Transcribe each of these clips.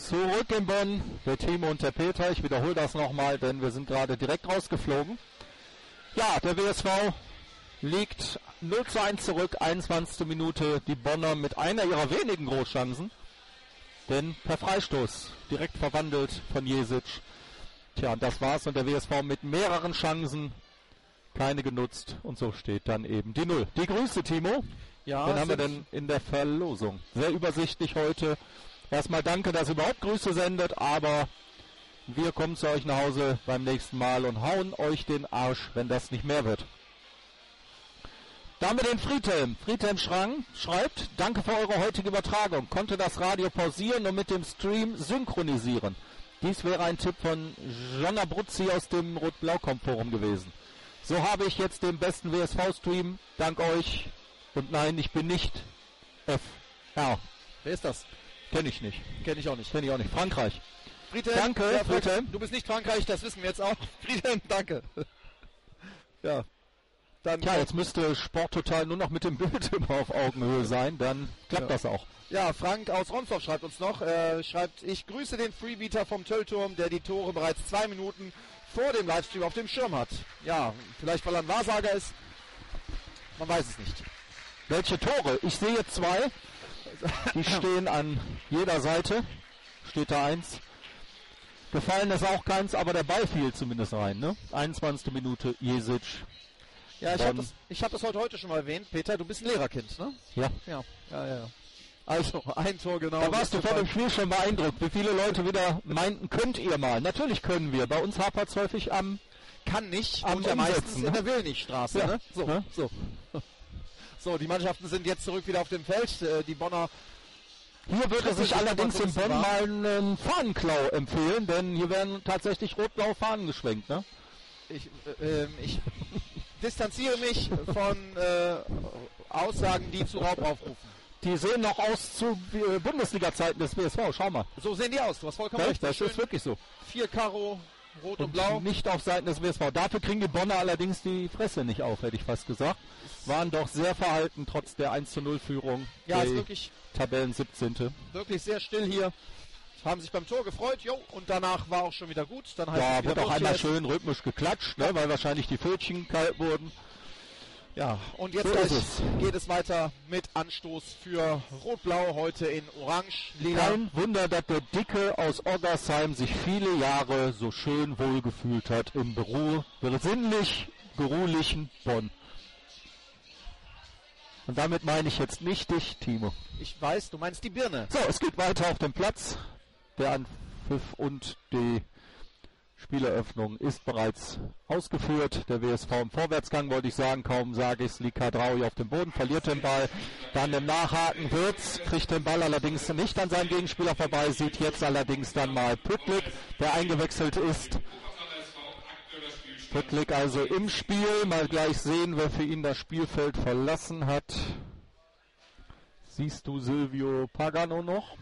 Zurück in Bonn, der Timo und der Peter. Ich wiederhole das nochmal, denn wir sind gerade direkt rausgeflogen. Ja, der WSV liegt 0:1 zurück, 21. Minute. Die Bonner mit einer ihrer wenigen Großchancen. Denn per Freistoß direkt verwandelt von Jesic. Tja, und das war's. Und der WSV mit mehreren Chancen, keine genutzt. Und so steht dann eben die 0. Die Grüße, Timo. Ja, Wen haben wir denn in der Verlosung? Sehr übersichtlich heute. Erstmal danke, dass ihr überhaupt Grüße sendet, aber wir kommen zu euch nach Hause beim nächsten Mal und hauen euch den Arsch, wenn das nicht mehr wird. Damit den Friedhelm. Friedhelm schreibt, danke für eure heutige Übertragung. Konnte das Radio pausieren und mit dem Stream synchronisieren. Dies wäre ein Tipp von Jonna Bruzzi aus dem Rot-Blau-Com-Forum gewesen. So habe ich jetzt den besten WSV-Stream, dank euch. Und nein, ich bin nicht FR. Wer ist das? Kenne ich nicht. Kenne ich auch nicht. Frankreich. Friedhelm, Danke, ja, Friedhelm. Du bist nicht Frankreich, das wissen wir jetzt auch. Friedhelm, danke. Ja. Dann Tja, jetzt müsste Sporttotal nur noch mit dem Bild immer auf Augenhöhe sein, dann klappt das auch. Ja, Frank aus Ronsdorf schreibt uns noch, schreibt, ich grüße den Freebeater vom Töllturm, der die Tore bereits 2 Minuten vor dem Livestream auf dem Schirm hat. Ja, vielleicht weil er ein Wahrsager ist. Man weiß es nicht. Welche Tore? Ich sehe 2. Die stehen an jeder Seite. Steht da 1. Gefallen ist auch keins, aber der Ball fiel zumindest rein, ne? 21. Minute, Jesic. Ja, ich hab das heute schon mal erwähnt. Peter, du bist ein Lehrerkind, ne? Ja. Ja. Also, ein Tor genau. Da warst du vor dem Spiel schon beeindruckt, wie viele Leute wieder meinten, könnt ihr mal. Natürlich können wir. Bei uns hapert es häufig am kann nicht am und ja meistens Umsetzen, in der Willnichstraße, ja. ne? So, Ja. So, die Mannschaften sind jetzt zurück wieder auf dem Feld. Die Bonner. Hier würde sich allerdings in Bonn mal einen Fahnenklau empfehlen, denn hier werden tatsächlich rot-blaue Fahnen geschwenkt, ne? Ich distanziere mich von Aussagen, die zu Raub aufrufen. Die sehen noch aus zu Bundesliga-Zeiten des WSV, schau mal. So sehen die aus, du hast vollkommen recht. Das ist wirklich so. 4 Karo, rot und blau. Nicht auf Seiten des WSV. Dafür kriegen die Bonner allerdings die Fresse nicht auf, hätte ich fast gesagt. Waren doch sehr verhalten, trotz der 1:0-Führung. Ja, ist wirklich Tabellen 17. Wirklich sehr still hier. Haben sich beim Tor gefreut, und danach war auch schon wieder gut. Dann heißt ja, es wieder wird auch einmal schön rhythmisch geklatscht, ne, weil wahrscheinlich die Pfötchen kalt wurden. Ja, und jetzt so geht es weiter mit Anstoß für Rot-Blau, heute in Orange. Lila. Kein Wunder, dass der Dicke aus Oggersheim sich viele Jahre so schön wohlgefühlt hat im besinnlich geruhlichen Bonn. Und damit meine ich jetzt nicht dich, Timo. Ich weiß, du meinst die Birne. So, es geht weiter auf dem Platz. Der Anpfiff und die Spieleröffnung ist bereits ausgeführt. Der WSV im Vorwärtsgang, wollte ich sagen, kaum sage ich es, liegt Kadraui auf dem Boden, verliert den Ball. Dann im Nachhaken Wirtz, kriegt den Ball allerdings nicht an seinen Gegenspieler vorbei, sieht jetzt allerdings dann mal Püttlik, der eingewechselt ist. Püttlik also im Spiel, mal gleich sehen, wer für ihn das Spielfeld verlassen hat. Siehst du Silvio Pagano noch?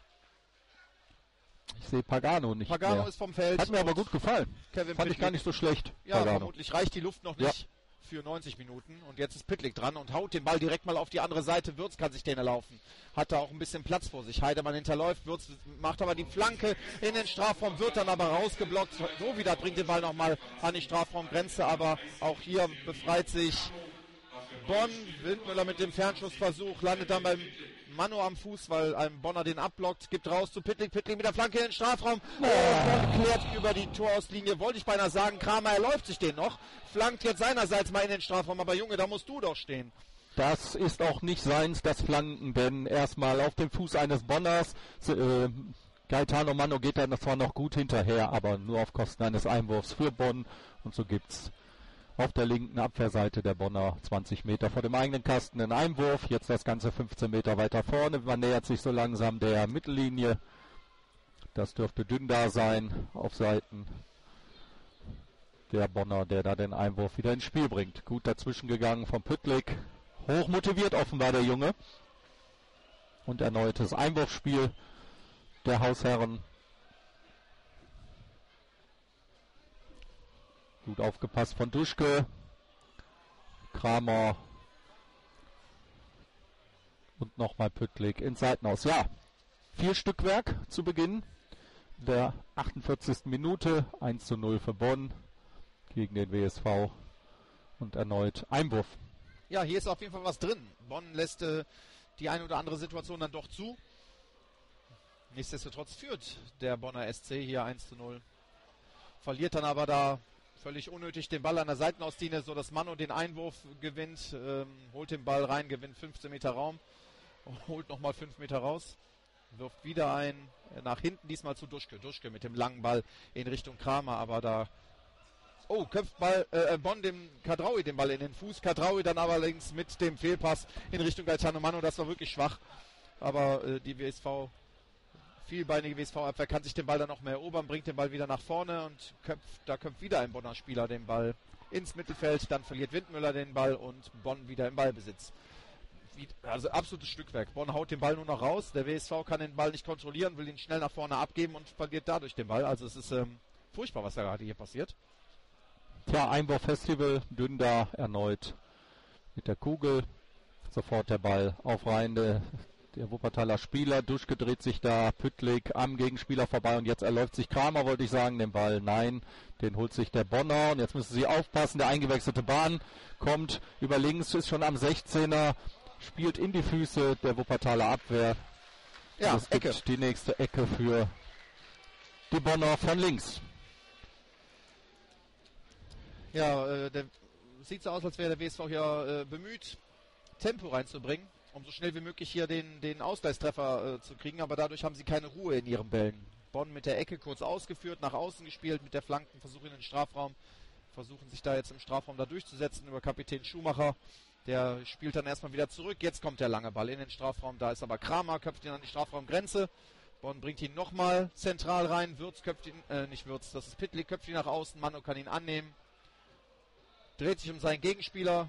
Ich sehe Pagano nicht Pagano mehr. ist vom Feld. Hat mir aber gut gefallen. Fand ich gar nicht so schlecht. Ja, Pagano. Vermutlich reicht die Luft noch nicht für 90 Minuten. Und jetzt ist Püttlik dran und haut den Ball direkt mal auf die andere Seite. Würz kann sich den erlaufen. Hat da auch ein bisschen Platz vor sich. Heidemann hinterläuft. Würz macht aber die Flanke in den Strafraum, wird dann aber rausgeblockt. So wieder bringt den Ball nochmal an die Strafraumgrenze. Aber auch hier befreit sich Bonn. Windmüller mit dem Fernschussversuch landet dann beim Manu am Fuß, weil ein Bonner den abblockt, gibt raus zu Püttlik, Püttlik mit der Flanke in den Strafraum, Bonn klärt über die Torauslinie, wollte ich beinahe sagen, Kramer erläuft sich den noch, flankt jetzt seinerseits mal in den Strafraum, aber Junge, da musst du doch stehen. Das ist auch nicht seins, das Flanken, denn erstmal auf dem Fuß eines Bonners, Gaetano Mano geht dann zwar noch gut hinterher, aber nur auf Kosten eines Einwurfs für Bonn und so gibt's auf der linken Abwehrseite der Bonner 20 Meter vor dem eigenen Kasten einen Einwurf. Jetzt das Ganze 15 Meter weiter vorne. Man nähert sich so langsam der Mittellinie. Das dürfte Dündar sein auf Seiten der Bonner, der da den Einwurf wieder ins Spiel bringt. Gut dazwischen gegangen von Püttlik. Hochmotiviert offenbar der Junge. Und erneutes Einwurfspiel der Hausherren. Gut aufgepasst von Duschke. Kramer. Und nochmal Püttlik ins Seitenhaus. Ja, 4 Stückwerk zu Beginn der 48. Minute, 1:0 für Bonn gegen den WSV und erneut Einwurf. Ja, hier ist auf jeden Fall was drin. Bonn lässt die eine oder andere Situation dann doch zu. Nichtsdestotrotz führt der Bonner SC hier 1:0. Verliert dann aber da völlig unnötig den Ball an der Seitenauslinie, so dass Mano den Einwurf gewinnt, holt den Ball rein, gewinnt 15 Meter Raum, holt nochmal 5 Meter raus, wirft wieder ein, nach hinten, diesmal zu Duschke. Duschke mit dem langen Ball in Richtung Kramer, aber da köpft Bonn dem Kadraoui den Ball in den Fuß. Kadraoui dann aber links mit dem Fehlpass in Richtung Gaetano Mano. Das war wirklich schwach. Aber die vielbeinige WSV-Abwehr kann sich den Ball dann noch mehr erobern, bringt den Ball wieder nach vorne und köpft wieder ein Bonner Spieler den Ball ins Mittelfeld. Dann verliert Windmüller den Ball und Bonn wieder im Ballbesitz. Also absolutes Stückwerk. Bonn haut den Ball nur noch raus. Der WSV kann den Ball nicht kontrollieren, will ihn schnell nach vorne abgeben und verliert dadurch den Ball. Also es ist furchtbar, was da gerade hier passiert. Tja, Einwurf-Festival, Dündar erneut mit der Kugel. Sofort der Ball auf Reihen der Wuppertaler Spieler. Duschke dreht sich da Püttlik am Gegenspieler vorbei und jetzt erläuft sich Kramer, wollte ich sagen, den Ball. Nein, den holt sich der Bonner und jetzt müssen sie aufpassen. Der eingewechselte Bahn kommt über links, ist schon am 16er, spielt in die Füße der Wuppertaler Abwehr. Ja, es gibt die nächste Ecke für die Bonner von links. Ja, sieht so aus, als wäre der WSV hier bemüht, Tempo reinzubringen, um so schnell wie möglich hier den Ausgleichstreffer zu kriegen, aber dadurch haben sie keine Ruhe in ihren Bällen. Bonn mit der Ecke kurz ausgeführt, nach außen gespielt, mit der Flankenversuch in den Strafraum, versuchen sich da jetzt im Strafraum da durchzusetzen über Kapitän Schumacher. Der spielt dann erstmal wieder zurück, jetzt kommt der lange Ball in den Strafraum, da ist aber Kramer, köpft ihn an die Strafraumgrenze. Bonn bringt ihn nochmal zentral rein, Würz köpft ihn, das ist Püttlik, köpft ihn nach außen, Mano kann ihn annehmen. Dreht sich um seinen Gegenspieler.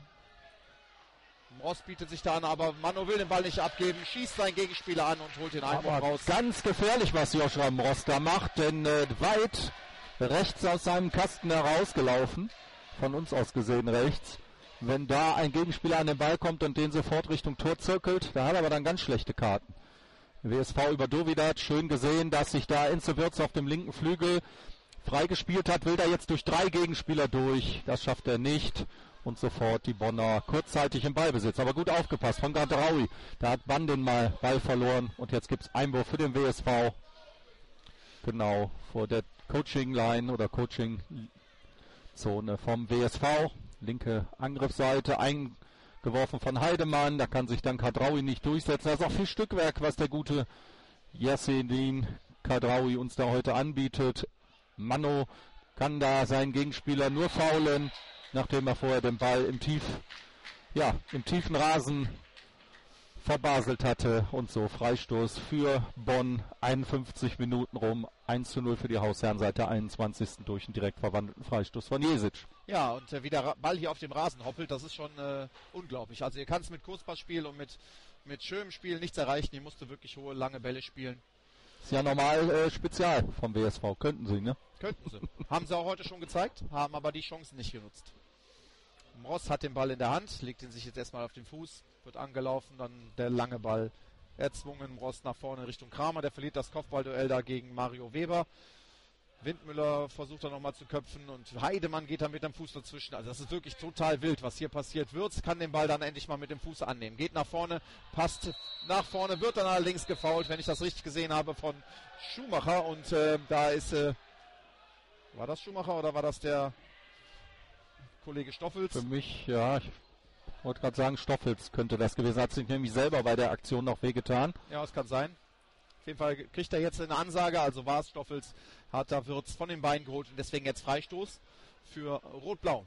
Ross bietet sich da an, aber Mano will den Ball nicht abgeben, schießt seinen Gegenspieler an und holt den Einwurf raus. Ganz gefährlich, was Joshua Ross da macht, denn weit rechts aus seinem Kasten herausgelaufen, von uns aus gesehen rechts. Wenn da ein Gegenspieler an den Ball kommt und den sofort Richtung Tor zirkelt, da hat er aber dann ganz schlechte Karten. WSV über Dovidat, schön gesehen, dass sich da Enzo Würz auf dem linken Flügel freigespielt hat, will da jetzt durch 3 Gegenspieler durch. Das schafft er nicht. Und sofort die Bonner kurzzeitig im Ballbesitz. Aber gut aufgepasst von Gadraoui. Da hat Bann den Ball verloren. Und jetzt gibt es Einwurf für den WSV. Genau, vor der Coaching-Line oder Coaching-Zone vom WSV. Linke Angriffsseite, eingeworfen von Heidemann. Da kann sich dann Gadraoui nicht durchsetzen. Das ist auch viel Stückwerk, was der gute Yassedin Gadraoui uns da heute anbietet. Mano kann da seinen Gegenspieler nur faulen, nachdem er vorher den Ball im tiefen Rasen verbaselt hatte. Und so Freistoß für Bonn, 51 Minuten rum, 1:0 für die Hausherren seit der 21. durch einen direkt verwandelten Freistoß von Jesic. Ja, und wie der Ball hier auf dem Rasen hoppelt, das ist schon unglaublich. Also ihr kannst mit Kurzpassspiel und mit schönem Spiel nichts erreichen. Ihr musst wirklich hohe, lange Bälle spielen. Ist ja normal Spezial vom WSV, könnten sie, ne? Könnten sie. Haben sie auch heute schon gezeigt, haben aber die Chancen nicht genutzt. Ross hat den Ball in der Hand, legt ihn sich jetzt erstmal auf den Fuß, wird angelaufen, dann der lange Ball erzwungen, Ross nach vorne Richtung Kramer, der verliert das Kopfballduell da gegen Mario Weber. Windmüller versucht dann nochmal zu köpfen und Heidemann geht dann mit dem Fuß dazwischen. Also das ist wirklich total wild, was hier passiert. Würz kann den Ball dann endlich mal mit dem Fuß annehmen. Geht nach vorne, passt nach vorne, wird dann allerdings gefoult, wenn ich das richtig gesehen habe, von Schumacher. Und da ist, war das Schumacher oder war das der Kollege Stoffels? Für mich, ja, ich wollte gerade sagen, Stoffels könnte das gewesen sein. Hat sich nämlich selber bei der Aktion noch wehgetan. Ja, das kann sein. Auf jeden Fall kriegt er jetzt eine Ansage, also war es Stoffels, hat da Würz von den Beinen geholt und deswegen jetzt Freistoß für Rot-Blau.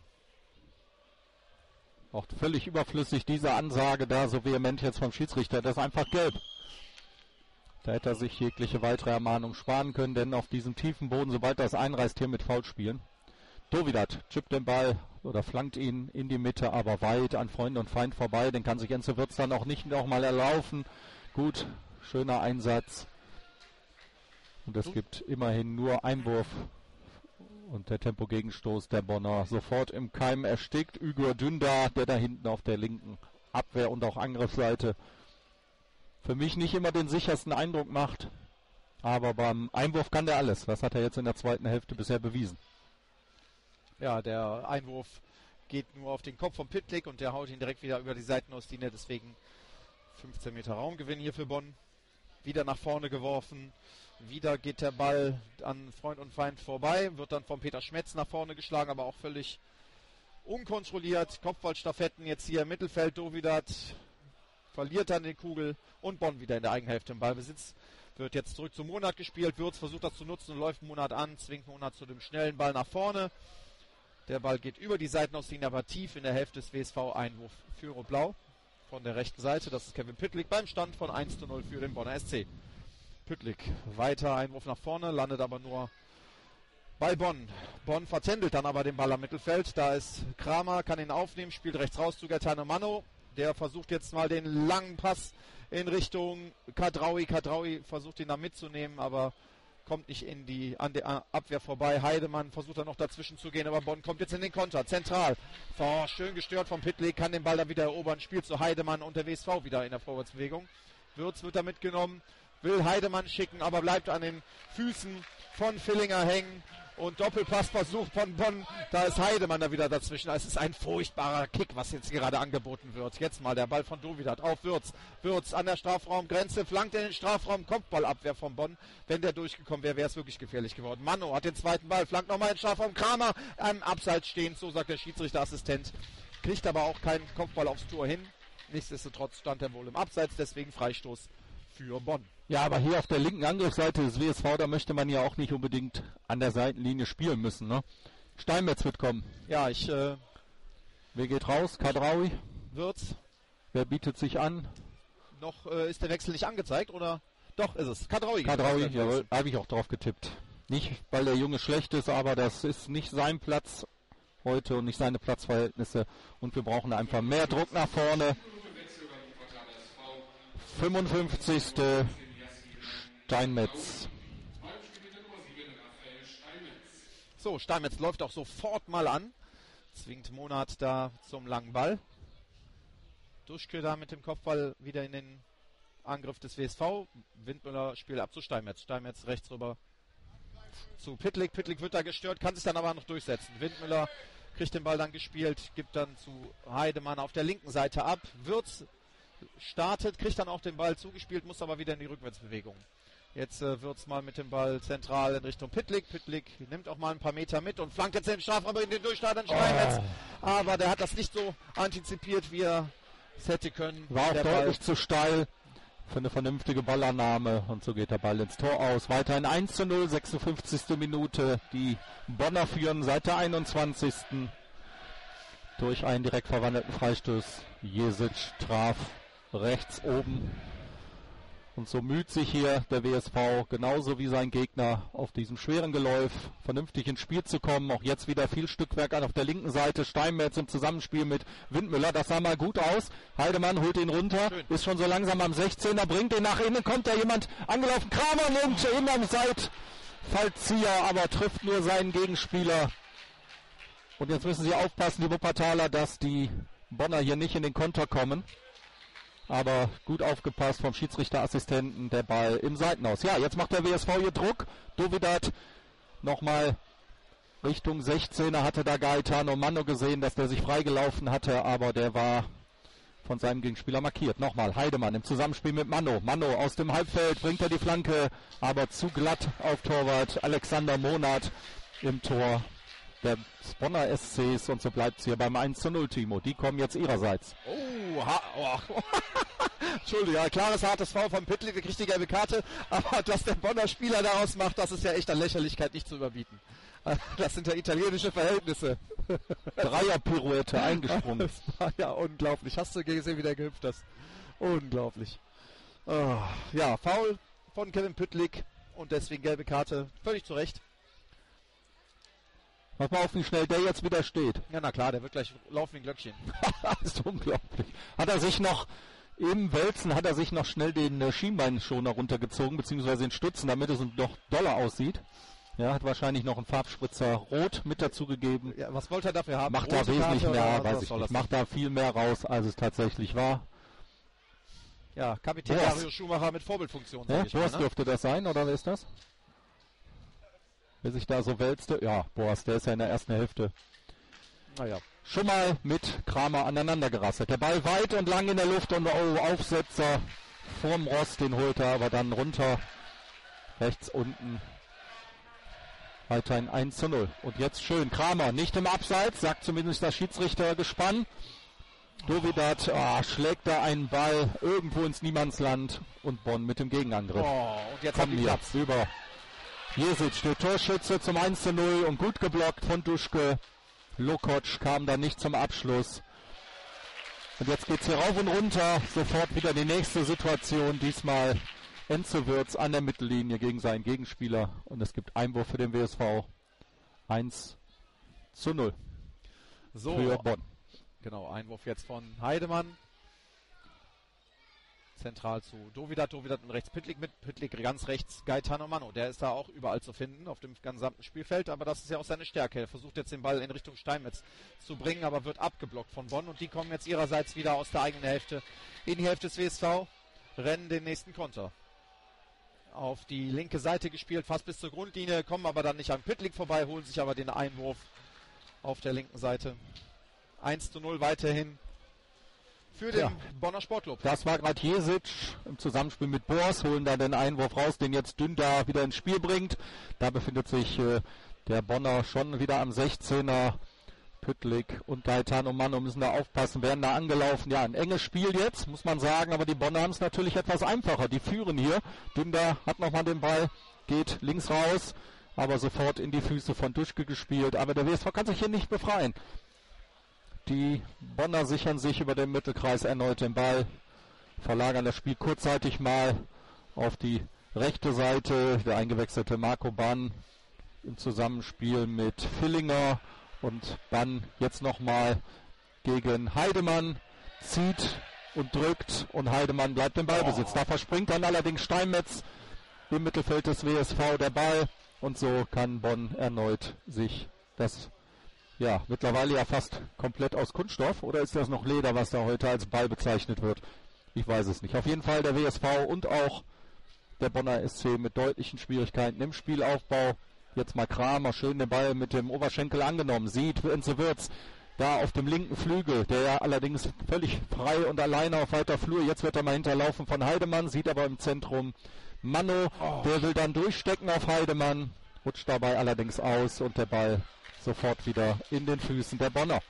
Auch völlig überflüssig, diese Ansage da so vehement jetzt vom Schiedsrichter, das ist einfach gelb. Da hätte er sich jegliche weitere Ermahnung sparen können, denn auf diesem tiefen Boden, sobald das einreißt, hier mit Foul spielen. Dovidat chippt den Ball oder flankt ihn in die Mitte, aber weit an Freund und Feind vorbei, den kann sich Enzo Würz dann auch nicht nochmal erlaufen. Gut, schöner Einsatz. Und es gibt immerhin nur Einwurf. Und der Tempogegenstoß der Bonner sofort im Keim erstickt. Ugur Dündar, der da hinten auf der linken Abwehr- und auch Angriffsseite für mich nicht immer den sichersten Eindruck macht. Aber beim Einwurf kann der alles. Das hat er jetzt in der zweiten Hälfte bisher bewiesen. Ja, der Einwurf geht nur auf den Kopf von Pitlick und der haut ihn direkt wieder über die Seitenauslinie. Deswegen 15 Meter Raumgewinn hier für Bonn. Wieder nach vorne geworfen. Wieder geht der Ball an Freund und Feind vorbei. Wird dann von Peter Schmetz nach vorne geschlagen, aber auch völlig unkontrolliert. Kopfballstaffetten jetzt hier im Mittelfeld. Dovidat verliert dann die Kugel und Bonn wieder in der Eigenhälfte im Ballbesitz. Wird jetzt zurück zu Monat gespielt. Würz versucht das zu nutzen und läuft Monat an. Zwingt Monat zu dem schnellen Ball nach vorne. Der Ball geht über die Seitenauslinie, aber tief in der Hälfte des WSV. Einwurf für Rot-Blau von der rechten Seite. Das ist Kevin Pitlick beim Stand von 1:0 für den Bonner SC. Pitlick weiter, Einwurf nach vorne, landet aber nur bei Bonn. Bonn verzändelt dann aber den Ball am Mittelfeld. Da ist Kramer, kann ihn aufnehmen, spielt rechts raus zu Gaetano Manno. Der versucht jetzt mal den langen Pass in Richtung Kadraoui. Kadraoui versucht ihn da mitzunehmen, aber kommt nicht an der Abwehr vorbei. Heidemann versucht dann noch dazwischen zu gehen, aber Bonn kommt jetzt in den Konter. Zentral. Schön gestört von Pitlick, kann den Ball dann wieder erobern. Spielt zu Heidemann und der WSV wieder in der Vorwärtsbewegung. Würz wird da mitgenommen, will Heidemann schicken, aber bleibt an den Füßen von Villinger hängen. Und Doppelpassversuch von Bonn, da ist Heidemann da wieder dazwischen. Es ist ein furchtbarer Kick, was jetzt gerade angeboten wird. Jetzt mal der Ball von Dovidat auf Würz. Würz an der Strafraumgrenze, flankt in den Strafraum, Kopfballabwehr von Bonn. Wenn der durchgekommen wäre, wäre es wirklich gefährlich geworden. Manno hat den zweiten Ball, flankt nochmal in den Strafraum. Kramer am Abseits stehend, so sagt der Schiedsrichterassistent. Kriegt aber auch keinen Kopfball aufs Tor hin. Nichtsdestotrotz stand er wohl im Abseits, deswegen Freistoß für Bonn. Ja, aber hier auf der linken Angriffsseite des WSV, da möchte man ja auch nicht unbedingt an der Seitenlinie spielen müssen, ne? Steinmetz wird kommen. Ja, Wer geht raus? Kadraoui? Würz. Wer bietet sich an? Noch ist der Wechsel nicht angezeigt, oder? Doch, ist es. Kadraoui. Kadraoui, jawohl, habe ich auch drauf getippt. Nicht, weil der Junge schlecht ist, aber das ist nicht sein Platz heute und nicht seine Platzverhältnisse. Und wir brauchen einfach mehr Druck nach vorne. 55. Steinmetz. So, Steinmetz läuft auch sofort mal an. Zwingt Monat da zum langen Ball. Duschke da mit dem Kopfball wieder in den Angriff des WSV. Windmüller spielt ab zu Steinmetz. Steinmetz rechts rüber zu Pitlick. Pitlick wird da gestört, kann sich dann aber noch durchsetzen. Windmüller kriegt den Ball dann gespielt, gibt dann zu Heidemann auf der linken Seite ab. Würz startet, kriegt dann auch den Ball zugespielt, muss aber wieder in die Rückwärtsbewegung. Jetzt wird's mal mit dem Ball zentral in Richtung Pitlick. Pitlick nimmt auch mal ein paar Meter mit und flankt jetzt in den Strafraum in den Durchstart an Steinmetz. Aber der hat das nicht so antizipiert, wie er es hätte können. War auch deutlich zu steil für eine vernünftige Ballannahme. Und so geht der Ball ins Tor aus. Weiterhin 1:0, 56. Minute. Die Bonner führen seit der 21. durch einen direkt verwandelten Freistoß. Jesic traf rechts oben. Und so müht sich hier der WSV, genauso wie sein Gegner, auf diesem schweren Geläuf vernünftig ins Spiel zu kommen. Auch jetzt wieder viel Stückwerk an auf der linken Seite. Steinmetz im Zusammenspiel mit Windmüller. Das sah mal gut aus. Heidemann holt ihn runter, schön. Ist schon so langsam am 16er, bringt ihn nach innen, kommt da jemand angelaufen. Kramer nimmt ihn am Seitfallzieher, aber trifft nur seinen Gegenspieler. Und jetzt müssen sie aufpassen, die Wuppertaler, dass die Bonner hier nicht in den Konter kommen. Aber gut aufgepasst vom Schiedsrichterassistenten, der Ball im Seitenaus. Ja, jetzt macht der WSV hier Druck. Dovidat nochmal Richtung 16er, hatte da Gaetano Manno gesehen, dass der sich freigelaufen hatte, aber der war von seinem Gegenspieler markiert. Nochmal Heidemann im Zusammenspiel mit Manno. Manno aus dem Halbfeld bringt er die Flanke, aber zu glatt auf Torwart. Alexander Monat im Tor der Bonner SCs und so bleibt es hier beim 1:0, Timo. Die kommen jetzt ihrerseits. Entschuldigung, ja, klares, hartes Foul von Pitlick, der kriegt die gelbe Karte, aber was der Bonner Spieler daraus macht, das ist ja echt an Lächerlichkeit nicht zu überbieten. Das sind ja italienische Verhältnisse. Dreierpirouette eingesprungen. Das war ja unglaublich. Hast du gesehen, wie der gehüpft ist? Unglaublich. Ja, Foul von Kevin Pitlick und deswegen gelbe Karte. Völlig zu Recht. Pass mal auf, wie schnell der jetzt wieder steht. Ja, na klar, der wird gleich laufen wie ein Glöckchen. Das ist unglaublich. Im Wälzen hat er sich noch schnell den Schienbeinschoner runtergezogen, beziehungsweise den Stutzen, damit es noch doller aussieht. Ja, hat wahrscheinlich noch einen Farbspritzer Rot mit dazugegeben. Ja, was wollte er dafür haben? Macht da wesentlich mehr, weiß ich nicht. Macht da viel mehr raus, als es tatsächlich war. Ja, Kapitän Boas. Dario Schumacher mit Vorbildfunktion, sag ich mal, Boas ne? dürfte das sein, oder wer ist das? Wer sich da so wälzte? Ja, Boas, der ist ja in der ersten Hälfte Naja. schon mal mit Kramer aneinander gerasselt. Der Ball weit und lang in der Luft und Aufsetzer vorm Rost, den holt er aber dann runter. Rechts unten. Weiterhin 1:0. Und jetzt schön. Kramer nicht im Abseits, sagt zumindest das Schiedsrichtergespann. Dovidat schlägt da einen Ball irgendwo ins Niemandsland und Bonn mit dem Gegenangriff. Und jetzt Kommen haben die wir Platz. über Jesic, der Torschütze zum 1:0 und gut geblockt von Duschke. Lokoc kam da nicht zum Abschluss. Und jetzt geht's hier rauf und runter. Sofort wieder die nächste Situation. Diesmal Enzo Würz an der Mittellinie gegen seinen Gegenspieler. Und es gibt Einwurf für den WSV. 1:0 So, für Bonn. genau, Einwurf jetzt von Heidemann. Zentral zu Dovidat und rechts Pittlik mit. Pittlik ganz rechts Gaetano Mano. Der ist da auch überall zu finden auf dem gesamten Spielfeld, aber das ist ja auch seine Stärke. Er versucht jetzt den Ball in Richtung Steinmetz zu bringen, aber wird abgeblockt von Bonn und die kommen jetzt ihrerseits wieder aus der eigenen Hälfte in die Hälfte des WSV, rennen den nächsten Konter. Auf die linke Seite gespielt, fast bis zur Grundlinie, kommen aber dann nicht an Pittlik vorbei, holen sich aber den Einwurf auf der linken Seite. 1:0 weiterhin für den Bonner Sportclub. Das war gerade Jesic im Zusammenspiel mit Boas, holen da den Einwurf raus, den jetzt Dündar wieder ins Spiel bringt. Da befindet sich der Bonner schon wieder am 16er. Püttlik und Gaetano Mano müssen da aufpassen, werden da angelaufen. Ja, ein enges Spiel jetzt, muss man sagen, aber die Bonner haben es natürlich etwas einfacher. Die führen hier. Dündar hat nochmal den Ball, geht links raus, aber sofort in die Füße von Duschke gespielt. Aber der WSV kann sich hier nicht befreien. Die Bonner sichern sich über den Mittelkreis erneut den Ball, verlagern das Spiel kurzzeitig mal auf die rechte Seite. Der eingewechselte Marco Bann im Zusammenspiel mit Villinger und Bann jetzt nochmal gegen Heidemann, zieht und drückt und Heidemann bleibt im Ballbesitz. Da verspringt dann allerdings Steinmetz im Mittelfeld des WSV der Ball und so kann Bonn erneut sich das mittlerweile ja fast komplett aus Kunststoff, oder ist das noch Leder, was da heute als Ball bezeichnet wird? Ich weiß es nicht. Auf jeden Fall der WSV und auch der Bonner SC mit deutlichen Schwierigkeiten im Spielaufbau. Jetzt mal Kramer, schön den Ball mit dem Oberschenkel angenommen, sieht Enzo Würz da auf dem linken Flügel, der ja allerdings völlig frei und alleine auf weiter Flur. Jetzt wird er mal hinterlaufen von Heidemann, sieht aber im Zentrum Mano, der will dann durchstecken auf Heidemann, rutscht dabei allerdings aus und der Ball sofort wieder in den Füßen der Bonner.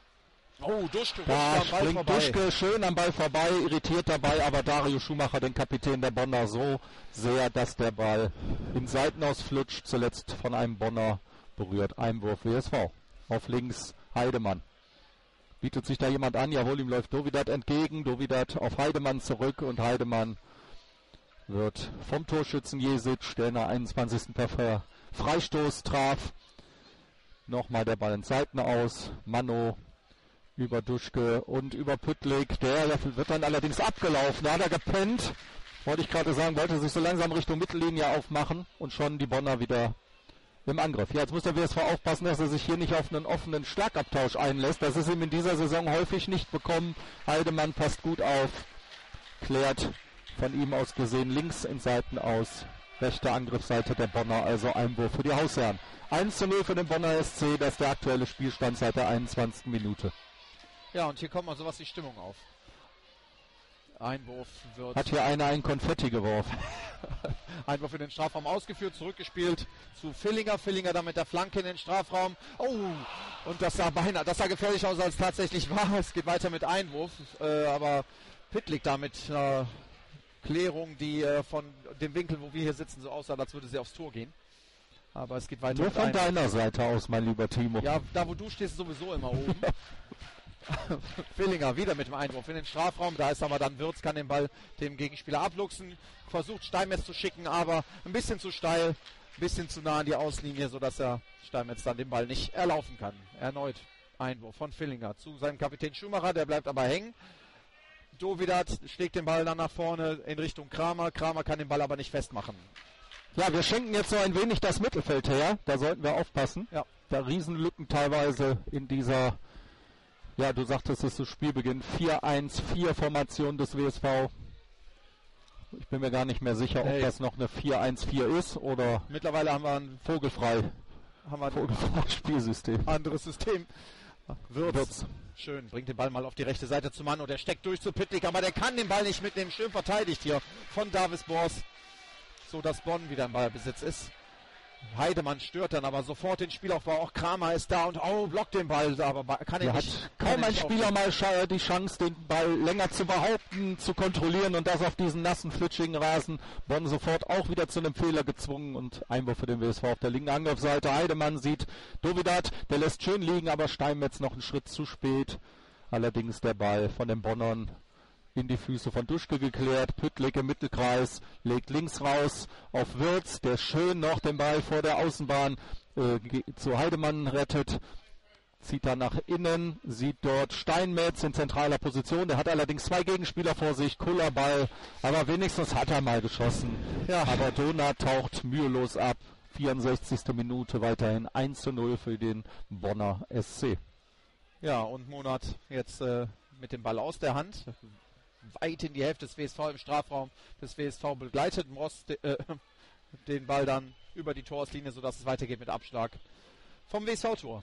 Duschke Da am Ball springt vorbei. Duschke schön am Ball vorbei, irritiert dabei aber Dario Schumacher, den Kapitän der Bonner, so sehr, dass der Ball in Seitenaus flutscht, zuletzt von einem Bonner berührt. Einwurf WSV. Auf links Heidemann. Bietet sich da jemand an? Jawohl, ihm läuft Dovidat entgegen. Dovidat auf Heidemann zurück und Heidemann wird vom Torschützen Jesic, der in der 21. per Freistoß traf. Nochmal der Ball in Seitenaus. Mano über Duschke und über Püttlik. Der wird dann allerdings abgelaufen. Da hat er gepennt. Wollte ich gerade sagen, wollte sich so langsam Richtung Mittellinie aufmachen und schon die Bonner wieder im Angriff. Ja, jetzt muss der WSV aufpassen, dass er sich hier nicht auf einen offenen Schlagabtausch einlässt. Das ist ihm in dieser Saison häufig nicht bekommen. Heidemann passt gut auf, klärt von ihm aus gesehen links in Seitenaus. Rechte Angriffsseite der Bonner, also Einwurf für die Hausherren. 1:0 für den Bonner SC, das ist der aktuelle Spielstand seit der 21. Minute. Ja, und hier kommt mal sowas die Stimmung auf. Einwurf wird... Hat hier einer ein Konfetti geworfen. Einwurf in den Strafraum ausgeführt, zurückgespielt zu Villinger. Villinger dann mit der Flanke in den Strafraum. Und das sah gefährlich aus, als tatsächlich war. Es geht weiter mit Einwurf, aber Pittlik da mit Klärung, die von dem Winkel, wo wir hier sitzen, so aussah, als würde sie aufs Tor gehen. Aber es geht weiter Nur mit von Einwurf. deiner Seite aus, mein lieber Timo. Ja, da wo du stehst, sowieso immer oben. Villinger wieder mit dem Einwurf in den Strafraum. Da ist aber dann Würz, kann den Ball dem Gegenspieler abluchsen. Versucht Steinmetz zu schicken, aber ein bisschen zu steil, ein bisschen zu nah an die Auslinie, sodass er Steinmetz dann den Ball nicht erlaufen kann. Erneut Einwurf von Villinger zu seinem Kapitän Schumacher, der bleibt aber hängen. Dovidat schlägt den Ball dann nach vorne in Richtung Kramer. Kramer kann den Ball aber nicht festmachen. Ja, wir schenken jetzt so ein wenig das Mittelfeld her. Da sollten wir aufpassen. Ja. Da Riesenlücken teilweise in dieser, ja, du sagtest es zu Spielbeginn, 4-1-4 Formation des WSV. Ich bin mir gar nicht mehr sicher, ob das noch eine 4-1-4 ist oder mittlerweile haben wir ein Spielsystem. Anderes System. Wirtz. Schön, bringt den Ball mal auf die rechte Seite zu Mann und der steckt durch zu Pittlik, aber der kann den Ball nicht mitnehmen. Schön verteidigt hier von Davis Bors, so dass Bonn wieder im Ballbesitz ist. Heidemann stört dann aber sofort den Spielaufbau. Auch Kramer ist da und blockt den Ball, aber kann er nicht. Hat kaum ein Spieler mal die Chance, den Ball länger zu behaupten, zu kontrollieren und das auf diesen nassen, flitschigen Rasen. Bonn sofort auch wieder zu einem Fehler gezwungen und Einwurf für den WSV auf der linken Angriffsseite. Heidemann sieht Dovidat, der lässt schön liegen, aber Steinmetz noch einen Schritt zu spät. Allerdings der Ball von den Bonnern in die Füße von Duschke geklärt. Püttlik im Mittelkreis, legt links raus auf Wirtz, der schön noch den Ball vor der Außenbahn zu Heidemann rettet. Zieht dann nach innen, sieht dort Steinmetz in zentraler Position. Der hat allerdings 2 Gegenspieler vor sich, Kullerball, aber wenigstens hat er mal geschossen. Ja. Aber Donat taucht mühelos ab. 64. Minute, weiterhin 1:0 für den Bonner SC. Ja, und Monat jetzt mit dem Ball aus der Hand. Weit in die Hälfte des WSV im Strafraum des WSV begleitet Moss den Ball dann über die Torauslinie, sodass es weitergeht mit Abschlag vom WSV-Tor.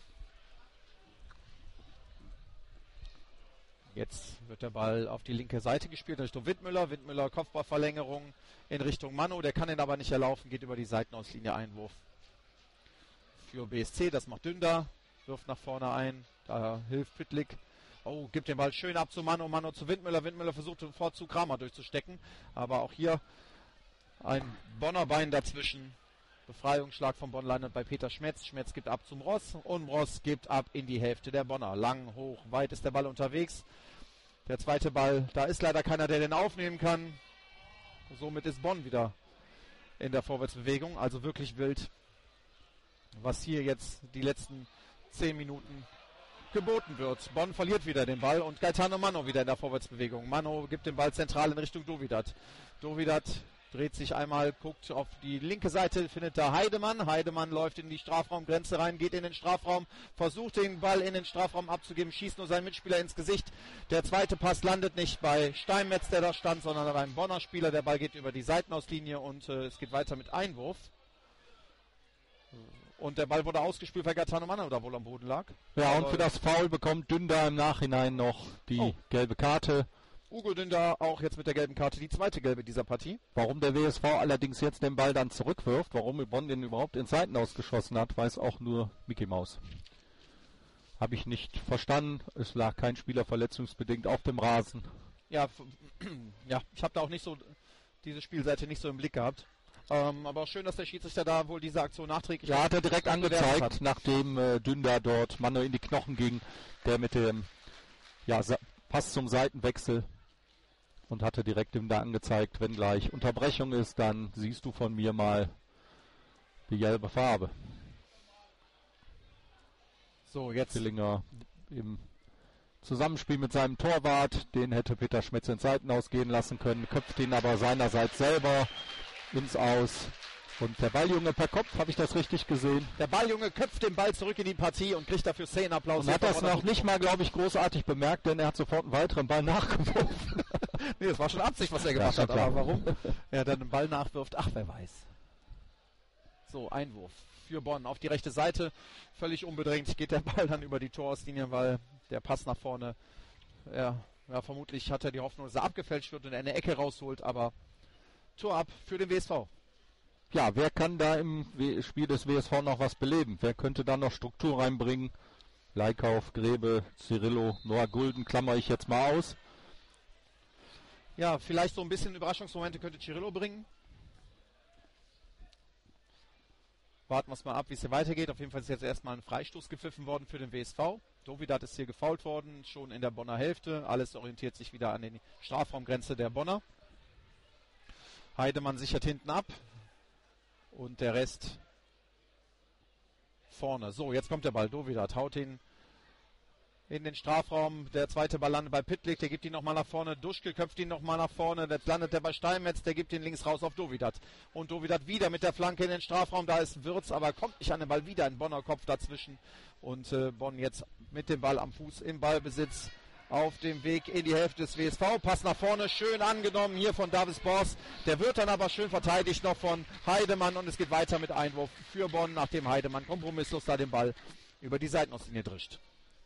Jetzt wird der Ball auf die linke Seite gespielt, in Richtung Wittmüller. Wittmüller Kopfballverlängerung in Richtung Mano, der kann ihn aber nicht erlaufen, geht über die Seitenauslinie, Einwurf für BSC, das macht Dünder, wirft nach vorne ein, da hilft Püttlik. Gibt den Ball schön ab zu Mano, Mano zu Windmüller. Windmüller versucht sofort zu Kramer durchzustecken. Aber auch hier ein Bonner Bein dazwischen. Befreiungsschlag von Bonn landet bei Peter Schmetz. Schmetz gibt ab zum Ross und Ross gibt ab in die Hälfte der Bonner. Lang, hoch, weit ist der Ball unterwegs. Der zweite Ball, da ist leider keiner, der den aufnehmen kann. Somit ist Bonn wieder in der Vorwärtsbewegung. Also wirklich wild, was hier jetzt die letzten 10 Minuten geboten wird. Bonn verliert wieder den Ball und Gaetano Mano wieder in der Vorwärtsbewegung. Mano gibt den Ball zentral in Richtung Dovidat. Dovidat dreht sich einmal, guckt auf die linke Seite, findet da Heidemann. Heidemann läuft in die Strafraumgrenze rein, geht in den Strafraum, versucht den Ball in den Strafraum abzugeben, schießt nur seinen Mitspieler ins Gesicht. Der zweite Pass landet nicht bei Steinmetz, der da stand, sondern beim Bonner Spieler. Der Ball geht über die Seitenauslinie und es geht weiter mit Einwurf. Und der Ball wurde ausgespielt, weil Gaetano Mano da wohl am Boden lag. Ja, und für das Foul bekommt Dünder im Nachhinein noch die gelbe Karte. Ugo Dünder auch jetzt mit der gelben Karte, die zweite gelbe dieser Partie. Warum der WSV allerdings jetzt den Ball dann zurückwirft, warum Bonn den überhaupt ins Seitenaus geschossen hat, weiß auch nur Mickey Maus. Habe ich nicht verstanden. Es lag kein Spieler verletzungsbedingt auf dem Rasen. Ja, ich habe da auch nicht so diese Spielseite nicht so im Blick gehabt. Aber auch schön, dass der Schiedsrichter da wohl diese Aktion nachträglich... Ja, hat er direkt angezeigt, nachdem Dünder dort Mano in die Knochen ging, der mit dem Pass zum Seitenwechsel, und hatte direkt ihm da angezeigt, wenn gleich Unterbrechung ist, dann siehst du von mir mal die gelbe Farbe. So, jetzt Zillinger im Zusammenspiel mit seinem Torwart, den hätte Peter Schmetz ins Seitenaus gehen lassen können, köpft ihn aber seinerseits selber ins Aus. Und der Balljunge per Kopf, habe ich das richtig gesehen? Der Balljunge köpft den Ball zurück in die Partie und kriegt dafür Szenenapplaus. Und hat das noch nicht mal, glaube ich, großartig bemerkt, denn er hat sofort einen weiteren Ball nachgeworfen. Nee, das war schon Absicht, was er gemacht hat. Aber warum er dann den Ball nachwirft, ach, wer weiß. So, Einwurf für Bonn auf die rechte Seite. Völlig unbedrängt geht der Ball dann über die Torauslinie, weil der Pass nach vorne, vermutlich hat er die Hoffnung, dass er abgefälscht wird und er eine Ecke rausholt, aber Tor ab für den WSV. Ja, wer kann da im Spiel des WSV noch was beleben? Wer könnte da noch Struktur reinbringen? Leikauf, Grebe, Cirillo, Noah Gulden klammere ich jetzt mal aus. Ja, vielleicht so ein bisschen Überraschungsmomente könnte Cirillo bringen. Warten wir es mal ab, wie es hier weitergeht. Auf jeden Fall ist jetzt erstmal ein Freistoß gepfiffen worden für den WSV. Dovidat ist hier gefoult worden, schon in der Bonner Hälfte. Alles orientiert sich wieder an die Strafraumgrenze der Bonner. Heidemann sichert hinten ab. Und der Rest vorne. So, jetzt kommt der Ball. Dovidat haut ihn in den Strafraum. Der zweite Ball landet bei Püttlik. Der gibt ihn nochmal nach vorne. Duschke köpft ihn nochmal nach vorne. Jetzt landet der bei Steinmetz. Der gibt ihn links raus auf Dovidat. Und Dovidat wieder mit der Flanke in den Strafraum. Da ist Wirtz, aber kommt nicht an den Ball. Wieder ein Bonner Kopf dazwischen. Und Bonn jetzt mit dem Ball am Fuß im Ballbesitz auf dem Weg in die Hälfte des WSV. Pass nach vorne, schön angenommen hier von Davis Bors. Der wird dann aber schön verteidigt noch von Heidemann und es geht weiter mit Einwurf für Bonn, nachdem Heidemann kompromisslos da den Ball über die Seitenauslinie drischt.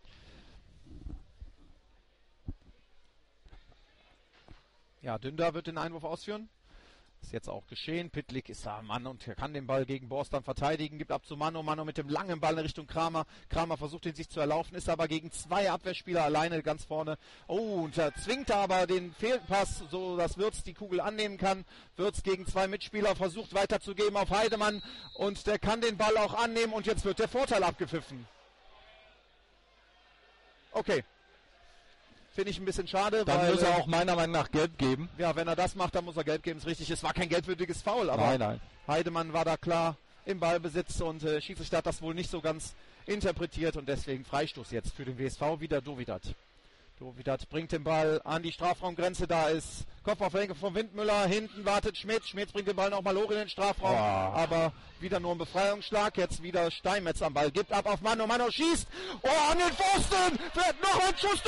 Ja, Dündar wird den Einwurf ausführen. Ist jetzt auch geschehen. Pittlik ist da Mann und kann den Ball gegen Bors dann verteidigen. Gibt ab zu Mano. Mano mit dem langen Ball in Richtung Kramer. Kramer versucht ihn sich zu erlaufen, ist aber gegen 2 Abwehrspieler alleine ganz vorne. Oh, und da zwingt er aber den Fehlpass, so dass Würz die Kugel annehmen kann. Würz gegen 2 Mitspieler versucht weiterzugeben auf Heidemann und der kann den Ball auch annehmen und jetzt wird der Vorteil abgepfiffen. Okay. Finde ich ein bisschen schade. Dann muss er auch meiner Meinung nach gelb geben. Ja, wenn er das macht, dann muss er gelb geben, ist richtig. Es war kein gelbwürdiges Foul, aber Nein. Heidemann war da klar im Ballbesitz und Schiedsrichter hat das wohl nicht so ganz interpretiert und deswegen Freistoß jetzt für den WSV, wieder Dovidat. Dovidat bringt den Ball an die Strafraumgrenze, da ist Kopfballverlängerung von Windmüller, hinten wartet Schmitz bringt den Ball nochmal hoch in den Strafraum, aber wieder nur ein Befreiungsschlag, jetzt wieder Steinmetz am Ball, gibt ab auf Mano, Mano schießt, an den Pfosten, wird noch ein Schuss,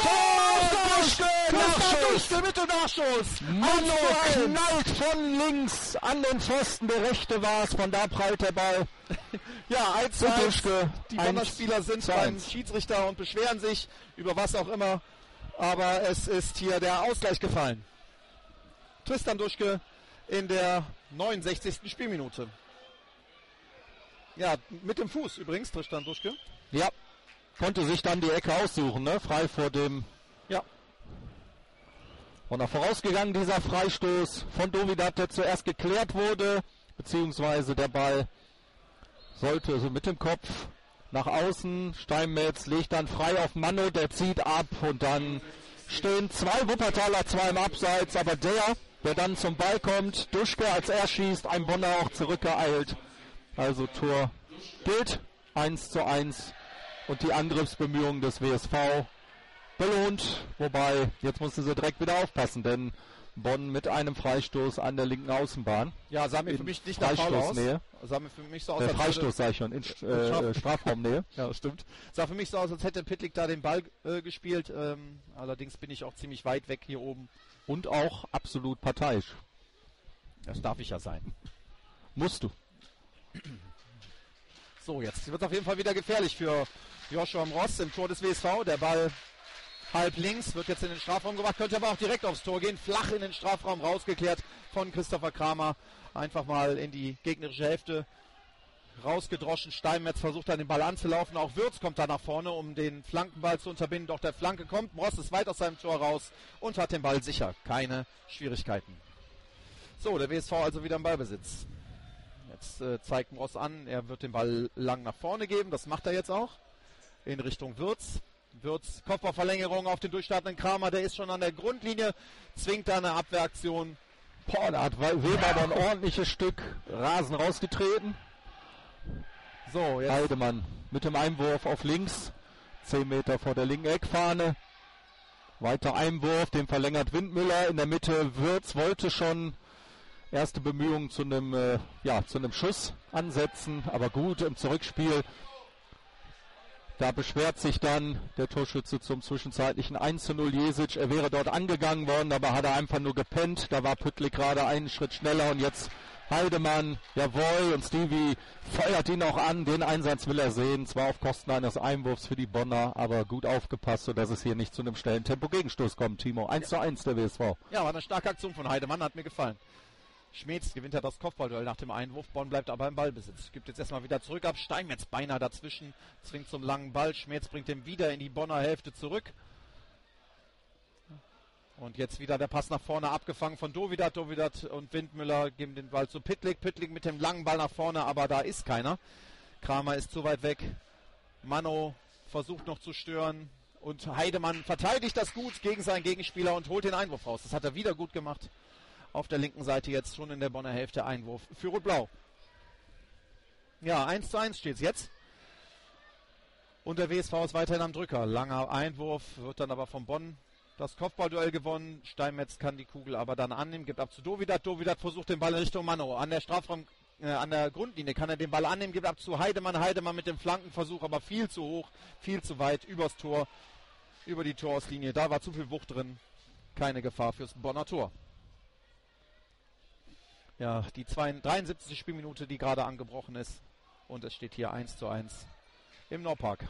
Duschke mit dem Nachschuss, Mano knallt von links an den Pfosten, der rechte war es, von da prallt der Ball. Ja, 1-1, die Bonner-Spieler sind beim Schiedsrichter und beschweren sich über was auch immer. Aber es ist hier der Ausgleich gefallen. Tristan Duschke in der 69. Spielminute. Ja, mit dem Fuß übrigens, Tristan Duschke. Ja, konnte sich dann die Ecke aussuchen, ne? Frei vor dem... Ja. Und auch vorausgegangen dieser Freistoß von Dovidat, der zuerst geklärt wurde, beziehungsweise der Ball sollte so mit dem Kopf nach außen, Steinmetz legt dann frei auf Mano, der zieht ab und dann stehen 2 Wuppertaler, 2 im Abseits, aber der dann zum Ball kommt, Duschke als er schießt, ein Bonner auch zurückgeeilt. Also Tor gilt, 1:1 und die Angriffsbemühungen des WSV belohnt, wobei jetzt mussten sie direkt wieder aufpassen, denn Bonn mit einem Freistoß an der linken Außenbahn. Ja, sah mir für mich nicht nach Foul aus. Sah mir für mich so aus, Freistoß sah ich schon, in Strafraumnähe. Ja, stimmt. Sah für mich so aus, als hätte Pittlik da den Ball gespielt. Allerdings bin ich auch ziemlich weit weg hier oben. Und auch absolut parteiisch. Das darf ich ja sein. Musst du. So, jetzt wird es auf jeden Fall wieder gefährlich für Joshua Mross im Tor des WSV. Der Ball halb links, wird jetzt in den Strafraum gebracht, könnte aber auch direkt aufs Tor gehen. Flach in den Strafraum rausgeklärt von Christopher Kramer. Einfach mal in die gegnerische Hälfte rausgedroschen. Steinmetz versucht dann den Ball anzulaufen. Auch Würz kommt da nach vorne, um den Flankenball zu unterbinden. Doch der Flanke kommt. Mross ist weit aus seinem Tor raus und hat den Ball sicher. Keine Schwierigkeiten. So, der WSV also wieder im Ballbesitz. Jetzt zeigt Mross an, er wird den Ball lang nach vorne geben. Das macht er jetzt auch. In Richtung Würz. Würz, Kopfballverlängerung auf den durchstartenden Kramer, der ist schon an der Grundlinie, zwingt da eine Abwehraktion. Boah, da hat Weber dann ein ordentliches Stück Rasen rausgetreten. So, jetzt Heidemann mit dem Einwurf auf links, 10 Meter vor der linken Eckfahne. Weiter Einwurf, den verlängert Windmüller. In der Mitte Würz wollte schon erste Bemühungen zu einem Schuss ansetzen, aber gut im Zurückspiel. Da beschwert sich dann der Torschütze zum zwischenzeitlichen 1:0 Jesic. Er wäre dort angegangen worden, aber hat er einfach nur gepennt. Da war Püttlik gerade einen Schritt schneller und jetzt Heidemann, jawohl, und Stevie feuert ihn auch an. Den Einsatz will er sehen, zwar auf Kosten eines Einwurfs für die Bonner, aber gut aufgepasst, sodass es hier nicht zu einem schnellen Tempo-Gegenstoß kommt, Timo. 1:1 der WSV. Ja, war eine starke Aktion von Heidemann, hat mir gefallen. Schmetz gewinnt ja das Kopfballduell nach dem Einwurf. Bonn bleibt aber im Ballbesitz. Gibt jetzt erstmal wieder zurück ab. Steinmetz beinahe dazwischen. Zwingt zum langen Ball. Schmetz bringt den wieder in die Bonner Hälfte zurück. Und jetzt wieder der Pass nach vorne abgefangen von Dovidat. Dovidat und Windmüller geben den Ball zu Pittlik. Pittlik mit dem langen Ball nach vorne, aber da ist keiner. Kramer ist zu weit weg. Mano versucht noch zu stören. Und Heidemann verteidigt das gut gegen seinen Gegenspieler und holt den Einwurf raus. Das hat er wieder gut gemacht. Auf der linken Seite jetzt schon in der Bonner Hälfte Einwurf für Rot-Blau. Ja, 1:1 steht es jetzt. Und der WSV ist weiterhin am Drücker. Langer Einwurf, wird dann aber von Bonn das Kopfballduell gewonnen. Steinmetz kann die Kugel aber dann annehmen, gibt ab zu Dovidat. Dovidat versucht den Ball in Richtung Mano. An der an der Grundlinie kann er den Ball annehmen, gibt ab zu Heidemann. Heidemann mit dem Flankenversuch, aber viel zu hoch, viel zu weit übers Tor. über die Torauslinie. Da war zu viel Wucht drin. Keine Gefahr fürs Bonner Tor. Ja, die 73. Spielminute, die gerade angebrochen ist. Und es steht hier 1:1 im Nordpark.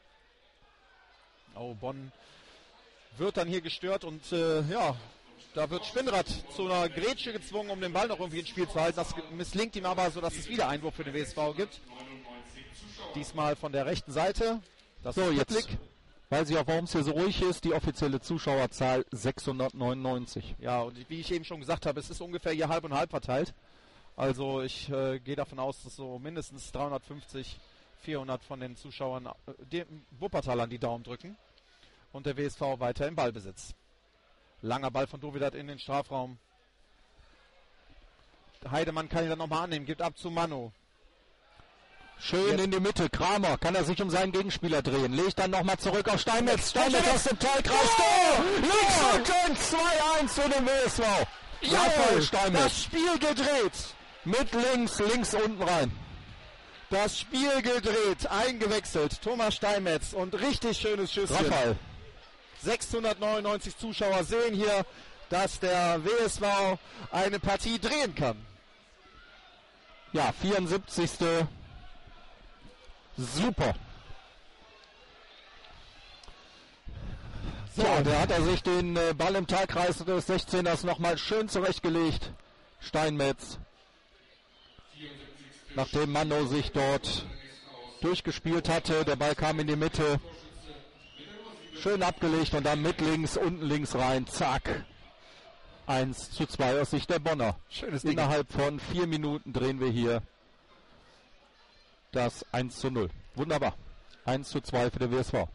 Oh, Bonn wird dann hier gestört und da wird Spinnrad zu einer Grätsche gezwungen, um den Ball noch irgendwie ins Spiel zu halten. Das misslingt ihm aber, sodass es wieder Einwurf für den WSV gibt. Diesmal von der rechten Seite. Das so, ist jetzt weiß ich auch, warum es hier so ruhig ist. Die offizielle Zuschauerzahl 699. Ja, und wie ich eben schon gesagt habe, es ist ungefähr hier halb und halb verteilt. Also ich gehe davon aus, dass so mindestens 350, 400 von den Zuschauern Wuppertal an die Daumen drücken. Und der WSV weiter im Ballbesitz. Langer Ball von Dovidat in den Strafraum. Heidemann kann ihn dann nochmal annehmen, gibt ab zu Manu. Schön jetzt in die Mitte. Kramer kann er sich um seinen Gegenspieler drehen. Legt dann nochmal zurück auf Steinmetz. Steinmetz aus dem Teilkreis. Links unten 2:1 für den WSV. Jawohl, Steinmetz. Das Spiel gedreht. Mit links unten rein. Das Spiel gedreht, eingewechselt. Thomas Steinmetz und richtig schönes Schüsschen. Raphael. 699 Zuschauer sehen hier, dass der WSV eine Partie drehen kann. Ja, 74. Super. So, da hat er sich den Ball im Teilkreis des 16ers nochmal schön zurechtgelegt. Steinmetz. Nachdem Mano sich dort durchgespielt hatte, der Ball kam in die Mitte. Schön abgelegt und dann mit links, unten links rein. Zack. 1:2 aus Sicht der Bonner. Schönes Ding. Innerhalb von 4 Minuten drehen wir hier das 1:0. Wunderbar. 1:2 für den WSV.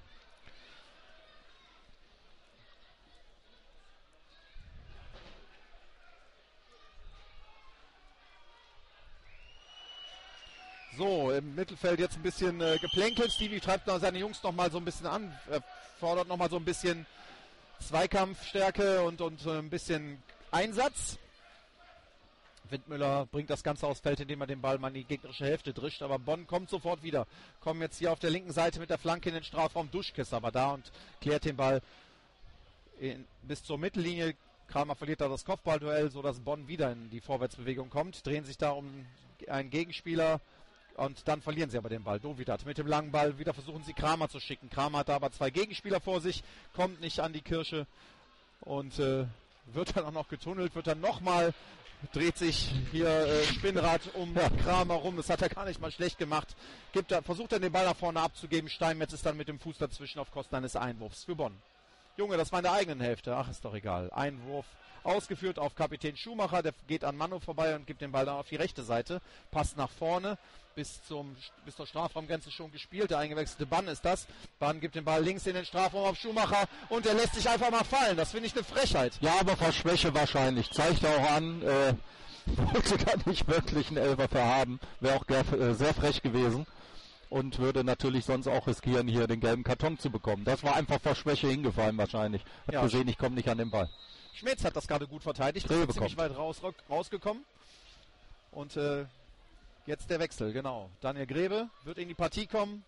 So, im Mittelfeld jetzt ein bisschen geplänkelt. Stevie treibt noch seine Jungs noch mal so ein bisschen an, fordert noch mal so ein bisschen Zweikampfstärke und ein bisschen Einsatz. Windmüller bringt das Ganze aufs Feld, indem er den Ball mal in die gegnerische Hälfte drischt. Aber Bonn kommt sofort wieder. Kommen jetzt hier auf der linken Seite mit der Flanke in den Strafraum. Duschkes aber da und klärt den Ball bis zur Mittellinie. Kramer verliert da das Kopfballduell, sodass Bonn wieder in die Vorwärtsbewegung kommt. Drehen sich da um einen Gegenspieler. Und dann verlieren sie aber den Ball. Dovidat mit dem langen Ball. Wieder versuchen sie Kramer zu schicken. Kramer hat da aber 2 Gegenspieler vor sich. Kommt nicht an die Kirsche. Und wird dann auch noch getunnelt. Wird dann nochmal. Dreht sich hier Spinnrad um Kramer rum. Das hat er gar nicht mal schlecht gemacht. Versucht dann den Ball nach vorne abzugeben. Steinmetz ist dann mit dem Fuß dazwischen auf Kosten eines Einwurfs für Bonn. Junge, das war in der eigenen Hälfte. Ach, ist doch egal. Einwurf ausgeführt auf Kapitän Schumacher. Der geht an Manu vorbei und gibt den Ball dann auf die rechte Seite. Passt nach vorne. Bis zur Strafraumgrenze schon gespielt. Der eingewechselte Bann ist das. Bann gibt den Ball links in den Strafraum auf Schumacher und der lässt sich einfach mal fallen. Das finde ich eine Frechheit. Ja, aber vor Schwäche wahrscheinlich. Zeigt auch an, wollte gar nicht wirklich einen Elfer für haben. Wäre auch sehr frech gewesen und würde natürlich sonst auch riskieren, hier den gelben Karton zu bekommen. Das war einfach vor Schwäche hingefallen wahrscheinlich. Hat gesehen, ich komme nicht an den Ball. Schmitz hat das gerade gut verteidigt. Ist ziemlich weit rausgekommen. Und jetzt der Wechsel, genau. Daniel Grebe wird in die Partie kommen.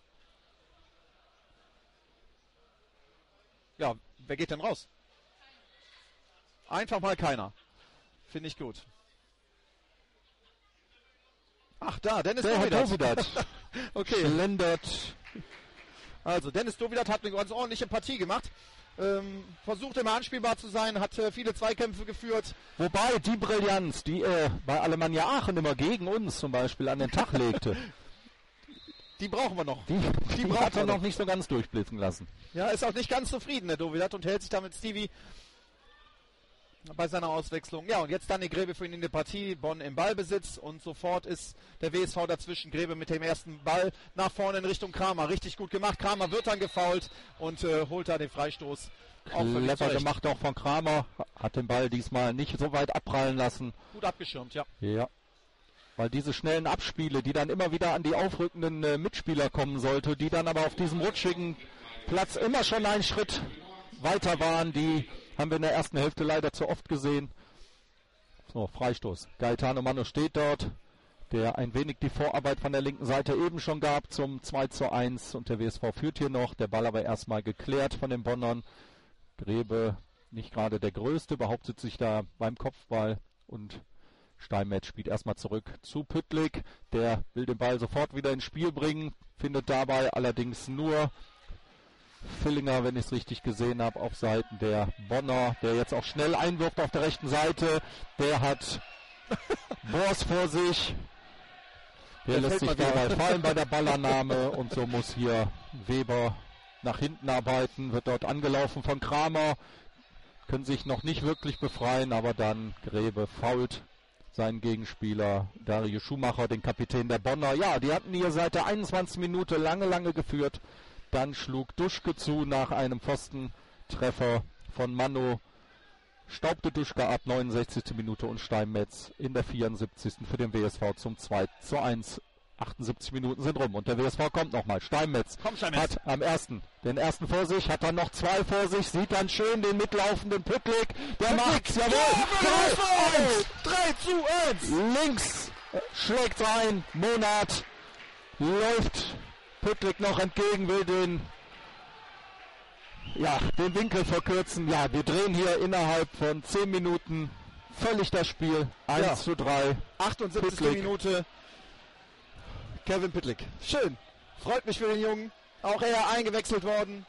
Ja, wer geht denn raus? Einfach mal keiner. Finde ich gut. Ach da, Dennis Dovidat. Okay. Schlendert. Also Dennis Dovidat hat eine ganz ordentliche Partie gemacht. Versucht immer anspielbar zu sein, hat viele Zweikämpfe geführt. Wobei die Brillanz, die er bei Alemannia Aachen immer gegen uns zum Beispiel an den Tag legte, die brauchen wir noch. Die hat er noch nicht so ganz durchblitzen lassen. Ja, ist auch nicht ganz zufrieden, der Dovidat, und hält sich damit Stevie bei seiner Auswechslung. Ja, und jetzt dann die Grebe für ihn in der Partie. Bonn im Ballbesitz und sofort ist der WSV dazwischen. Grebe mit dem ersten Ball nach vorne in Richtung Kramer. Richtig gut gemacht. Kramer wird dann gefoult und holt da den Freistoß. Clever gemacht auch von Kramer. Hat den Ball diesmal nicht so weit abprallen lassen. Gut abgeschirmt, ja. Ja. Weil diese schnellen Abspiele, die dann immer wieder an die aufrückenden Mitspieler kommen sollte, die dann aber auf diesem rutschigen Platz immer schon einen Schritt weiter waren, die haben wir in der ersten Hälfte leider zu oft gesehen. So, Freistoß. Gaetano Mano steht dort. der ein wenig die Vorarbeit von der linken Seite eben schon gab zum 2:1 und der WSV führt hier noch. Der Ball aber erstmal geklärt von den Bonnern. Grebe nicht gerade der Größte, behauptet sich da beim Kopfball und Steinmetz spielt erstmal zurück zu Püttlik. Der will den Ball sofort wieder ins Spiel bringen, findet dabei allerdings nur Villinger, wenn ich es richtig gesehen habe, auf Seiten der Bonner, der jetzt auch schnell einwirft auf der rechten Seite. Der hat Bors vor sich. Der lässt sich dabei fallen bei der Ballannahme und so muss hier Weber nach hinten arbeiten, wird dort angelaufen von Kramer, können sich noch nicht wirklich befreien, aber dann Grebe fault seinen Gegenspieler Darius Schumacher, den Kapitän der Bonner. Ja, die hatten hier seit der 21. Minute lange geführt. Dann schlug Duschke zu nach einem Pfostentreffer von Mano. Staubte Duschke ab, 69. Minute und Steinmetz in der 74. für den WSV zum 2:1. 78 Minuten sind rum und der WSV kommt nochmal. Steinmetz hat den ersten vor sich, hat dann noch zwei vor sich, sieht dann schön den mitlaufenden Püttlik. Der macht's, jawohl! 3:1! Links schlägt rein, Monat läuft Püttlik noch entgegen, will den Winkel verkürzen. Ja, wir drehen hier innerhalb von 10 Minuten völlig das Spiel. 1:3. 78. Minute. Kevin Püttlik. Schön. Freut mich für den Jungen. Auch er eingewechselt worden.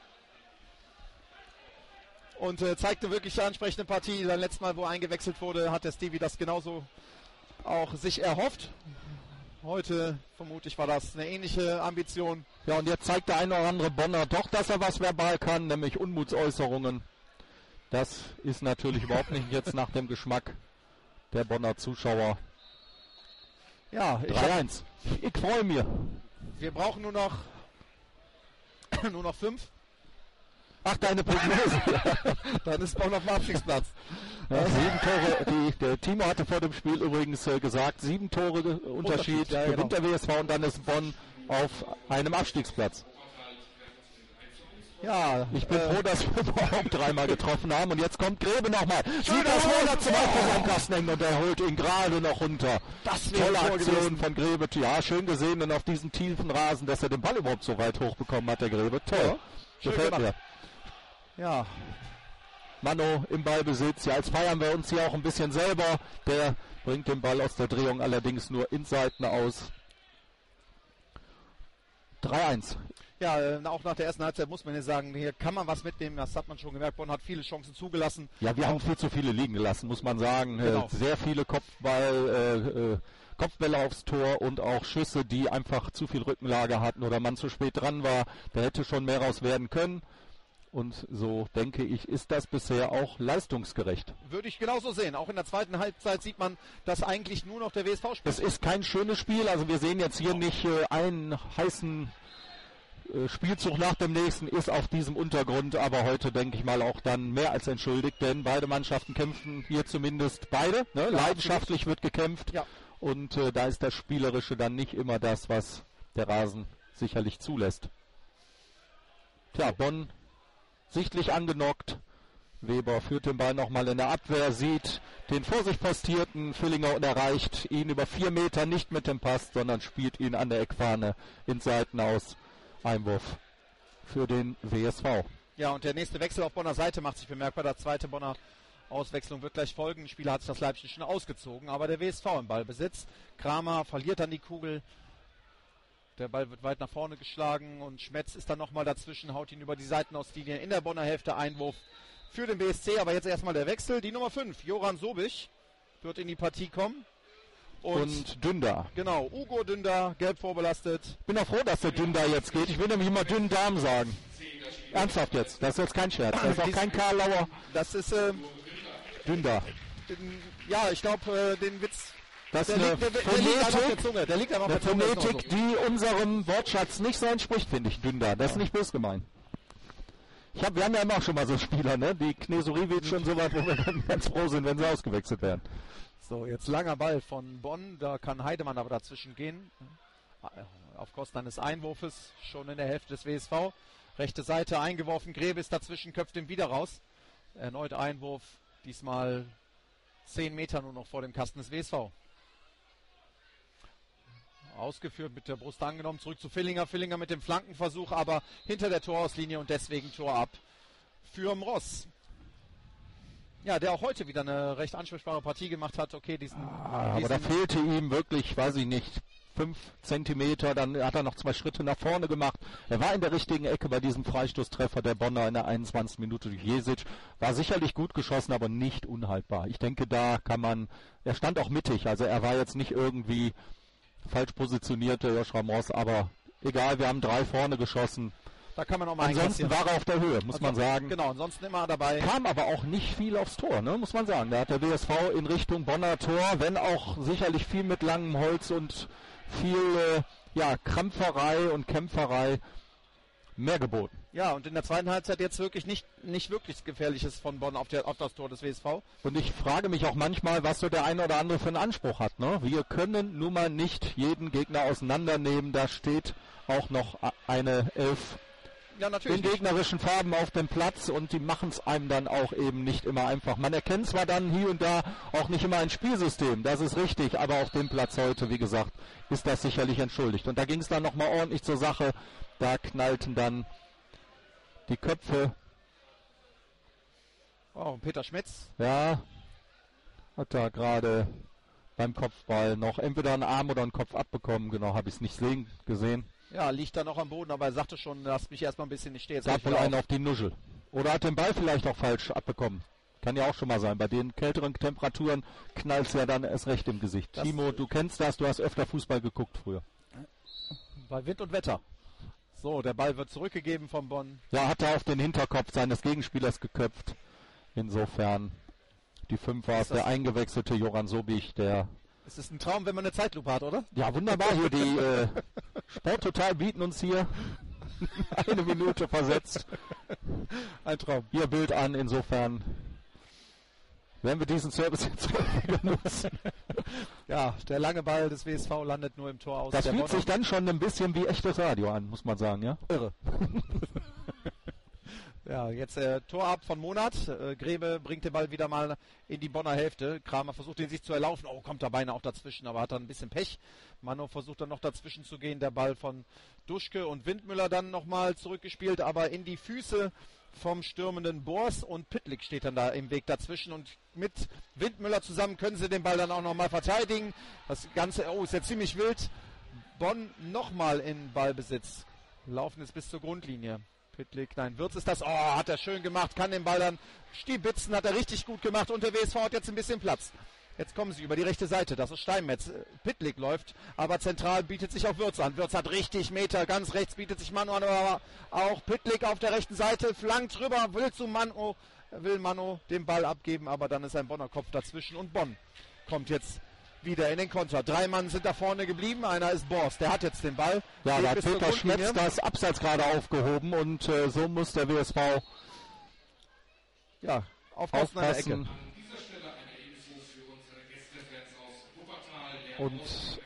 Und zeigte wirklich eine ansprechende Partie. Beim letzten Mal, wo er eingewechselt wurde, hat der Stevie das genauso auch sich erhofft. Heute, vermutlich, war das eine ähnliche Ambition. Ja, und jetzt zeigt der eine oder andere Bonner doch, dass er was verbal kann, nämlich Unmutsäußerungen. Das ist natürlich überhaupt nicht jetzt nach dem Geschmack der Bonner Zuschauer. Ja, 3:1. Ich freue mich. Wir brauchen nur noch 5. Ach, deine Prognose. Dann ist Bonn auf dem Abstiegsplatz. Ja, 7 Tore, der Timo hatte vor dem Spiel übrigens gesagt, 7 Tore Unterschied, gewinnt der WSV und dann ist Bonn auf einem Abstiegsplatz. Ja, ich bin froh, dass wir überhaupt dreimal getroffen haben und jetzt kommt Grebe nochmal. Sieht das Monat zum Kasten hängen und er holt ihn gerade noch runter. Das tolle Aktion von Grebe. Ja, schön gesehen und auf diesem tiefen Rasen, dass er den Ball überhaupt so weit hochbekommen hat, der Grebe. Toll. Ja, gefällt mir. Ja, Mano im Ballbesitz. Ja, jetzt feiern wir uns hier auch ein bisschen selber. Der bringt den Ball aus der Drehung allerdings nur in Seiten aus. 3:1. Ja, auch nach der ersten Halbzeit muss man ja sagen, hier kann man was mitnehmen. Das hat man schon gemerkt. Bonn hat viele Chancen zugelassen. Ja, wir haben viel zu viele liegen gelassen, muss man sagen. Genau. Sehr viele Kopfbälle aufs Tor und auch Schüsse, die einfach zu viel Rückenlage hatten oder man zu spät dran war. Da hätte schon mehr raus werden können. Und so, denke ich, ist das bisher auch leistungsgerecht. Würde ich genauso sehen. Auch in der zweiten Halbzeit sieht man, dass eigentlich nur noch der WSV spielt. Es ist kein schönes Spiel. Also wir sehen jetzt hier nicht einen heißen Spielzug nach dem nächsten, ist auf diesem Untergrund. Aber heute, denke ich mal, auch dann mehr als entschuldigt. Denn beide Mannschaften kämpfen hier zumindest beide. Ne? Leidenschaftlich wird gekämpft. Ja. Und da ist das Spielerische dann nicht immer das, was der Rasen sicherlich zulässt. Tja, Bonn sichtlich angenockt. Weber führt den Ball nochmal in der Abwehr, sieht den vor sich postierten Villinger und erreicht ihn über 4 Meter nicht mit dem Pass, sondern spielt ihn an der Eckfahne ins Seitenaus. Einwurf für den WSV. Ja, und der nächste Wechsel auf Bonner Seite macht sich bemerkbar. Der zweite Bonner Auswechslung wird gleich folgen. Der Spieler hat sich das Leibchen schon ausgezogen, aber der WSV im Ballbesitz. Kramer verliert dann die Kugel. Der Ball wird weit nach vorne geschlagen und Schmetz ist dann nochmal dazwischen, haut ihn über die Seitenauslinie in der Bonner Hälfte. Einwurf für den BSC, aber jetzt erstmal der Wechsel. Die Nummer 5, Joran Sobich, wird in die Partie kommen. Und Dündar. Genau, Ugo Dündar, gelb vorbelastet. Ich bin auch froh, dass der Dündar jetzt geht. Ich will nämlich immer Dündam sagen. Ernsthaft jetzt, das ist jetzt kein Scherz. Das ist auch kein Karlauer. Das ist Dündar. Ja, ich glaube, den Witz... Das ist eine Phonetik, die unserem Wortschatz nicht so entspricht, finde ich, Dündar. Das ist nicht böse gemeint. Wir haben ja immer schon mal so Spieler, ne? Die Knesuriewicz und so weit, wo wir dann ganz froh sind, wenn sie ausgewechselt werden. So, jetzt langer Ball von Bonn. Da kann Heidemann aber dazwischen gehen. Auf Kosten eines Einwurfes, schon in der Hälfte des WSV. Rechte Seite eingeworfen, Grebe ist dazwischen, köpft ihn wieder raus. Erneut Einwurf, diesmal 10 Meter nur noch vor dem Kasten des WSV. Ausgeführt, mit der Brust angenommen, zurück zu Villinger. Villinger mit dem Flankenversuch, aber hinter der Torauslinie und deswegen Tor ab für Mross. Ja, der auch heute wieder eine recht ansprechbare Partie gemacht hat. Okay, aber da fehlte ihm wirklich, weiß ich nicht, 5 Zentimeter, dann hat er noch 2 Schritte nach vorne gemacht. Er war in der richtigen Ecke bei diesem Freistoßtreffer der Bonner in der 21. Minute durch Jesic. War sicherlich gut geschossen, aber nicht unhaltbar. Ich denke, da kann man, er stand auch mittig, also er war jetzt nicht irgendwie falsch positionierte Joshua Mross, aber egal, wir haben 3 vorne geschossen. Da kann man auch mal ansonsten war er auf der Höhe, muss man sagen. Genau, ansonsten immer dabei. Kam aber auch nicht viel aufs Tor, ne, muss man sagen. Da hat der WSV in Richtung Bonner Tor, wenn auch sicherlich viel mit langem Holz und viel Krampferei und Kämpferei mehr geboten. Ja, und in der zweiten Halbzeit jetzt wirklich nicht wirklich Gefährliches von Bonn auf das Tor des WSV. Und ich frage mich auch manchmal, was so der eine oder andere für einen Anspruch hat. Ne? Wir können nun mal nicht jeden Gegner auseinandernehmen. Da steht auch noch eine 11 in gegnerischen Farben auf dem Platz und die machen es einem dann auch eben nicht immer einfach. Man erkennt zwar dann hier und da auch nicht immer ein Spielsystem, das ist richtig, aber auf dem Platz heute, wie gesagt, ist das sicherlich entschuldigt. Und da ging es dann nochmal ordentlich zur Sache. Da knallten dann die Köpfe. Oh, Peter Schmitz. Ja, hat da gerade beim Kopfball noch entweder einen Arm oder einen Kopf abbekommen. Genau, habe ich es nicht gesehen. Ja, liegt da noch am Boden, aber er sagte schon, lass mich erstmal ein bisschen nicht stehen. Gab wohl einen auf die Nuschel. Oder hat den Ball vielleicht auch falsch abbekommen. Kann ja auch schon mal sein. Bei den kälteren Temperaturen knallt es ja dann erst recht im Gesicht. Timo, du kennst das, du hast öfter Fußball geguckt früher. Bei Wind und Wetter. So, der Ball wird zurückgegeben von Bonn. Ja, hat er auf den Hinterkopf seines Gegenspielers geköpft. Insofern die 5 war der eingewechselte Joran Sobich, der... Es ist ein Traum, wenn man eine Zeitlupe hat, oder? Ja, wunderbar hier. Die Sporttotal bieten uns hier 1 Minute versetzt. Ein Traum. Ihr Bild an, insofern werden wir diesen Service jetzt nutzen. Ja, der lange Ball des WSV landet nur im Tor aus. Das fühlt sich dann schon ein bisschen wie echtes Radio an, muss man sagen, ja? Irre. Ja, jetzt Tor ab von Monat. Grebe bringt den Ball wieder mal in die Bonner Hälfte. Kramer versucht ihn sich zu erlaufen. Oh, kommt da beinahe auch dazwischen, aber hat dann ein bisschen Pech. Mano versucht dann noch dazwischen zu gehen. Der Ball von Duschke und Windmüller dann nochmal zurückgespielt, aber in die Füße vom stürmenden Bors und Pittlik steht dann da im Weg dazwischen und mit Windmüller zusammen können sie den Ball dann auch nochmal verteidigen. Das Ganze, ist jetzt ziemlich wild. Bonn nochmal in Ballbesitz. Laufen jetzt bis zur Grundlinie. Pittlik, nein, Wirtz ist das. Oh, hat er schön gemacht, kann den Ball dann stibitzen, hat er richtig gut gemacht und der WSV hat jetzt ein bisschen Platz. Jetzt kommen sie über die rechte Seite, das ist Steinmetz. Pittlik läuft, aber zentral bietet sich auch Wirtz an. Wirtz hat richtig Meter, ganz rechts bietet sich Mano an, aber auch Pittlik auf der rechten Seite, flankt rüber, will Mano den Ball abgeben, aber dann ist ein Bonner Kopf dazwischen und Bonn kommt jetzt wieder in den Konter. 3 Mann sind da vorne geblieben, einer ist Bors, der hat jetzt den Ball. Ja, da hat Peter Schmetz das Abseits gerade aufgehoben und so muss der WSV aufpassen an der Ecke. Und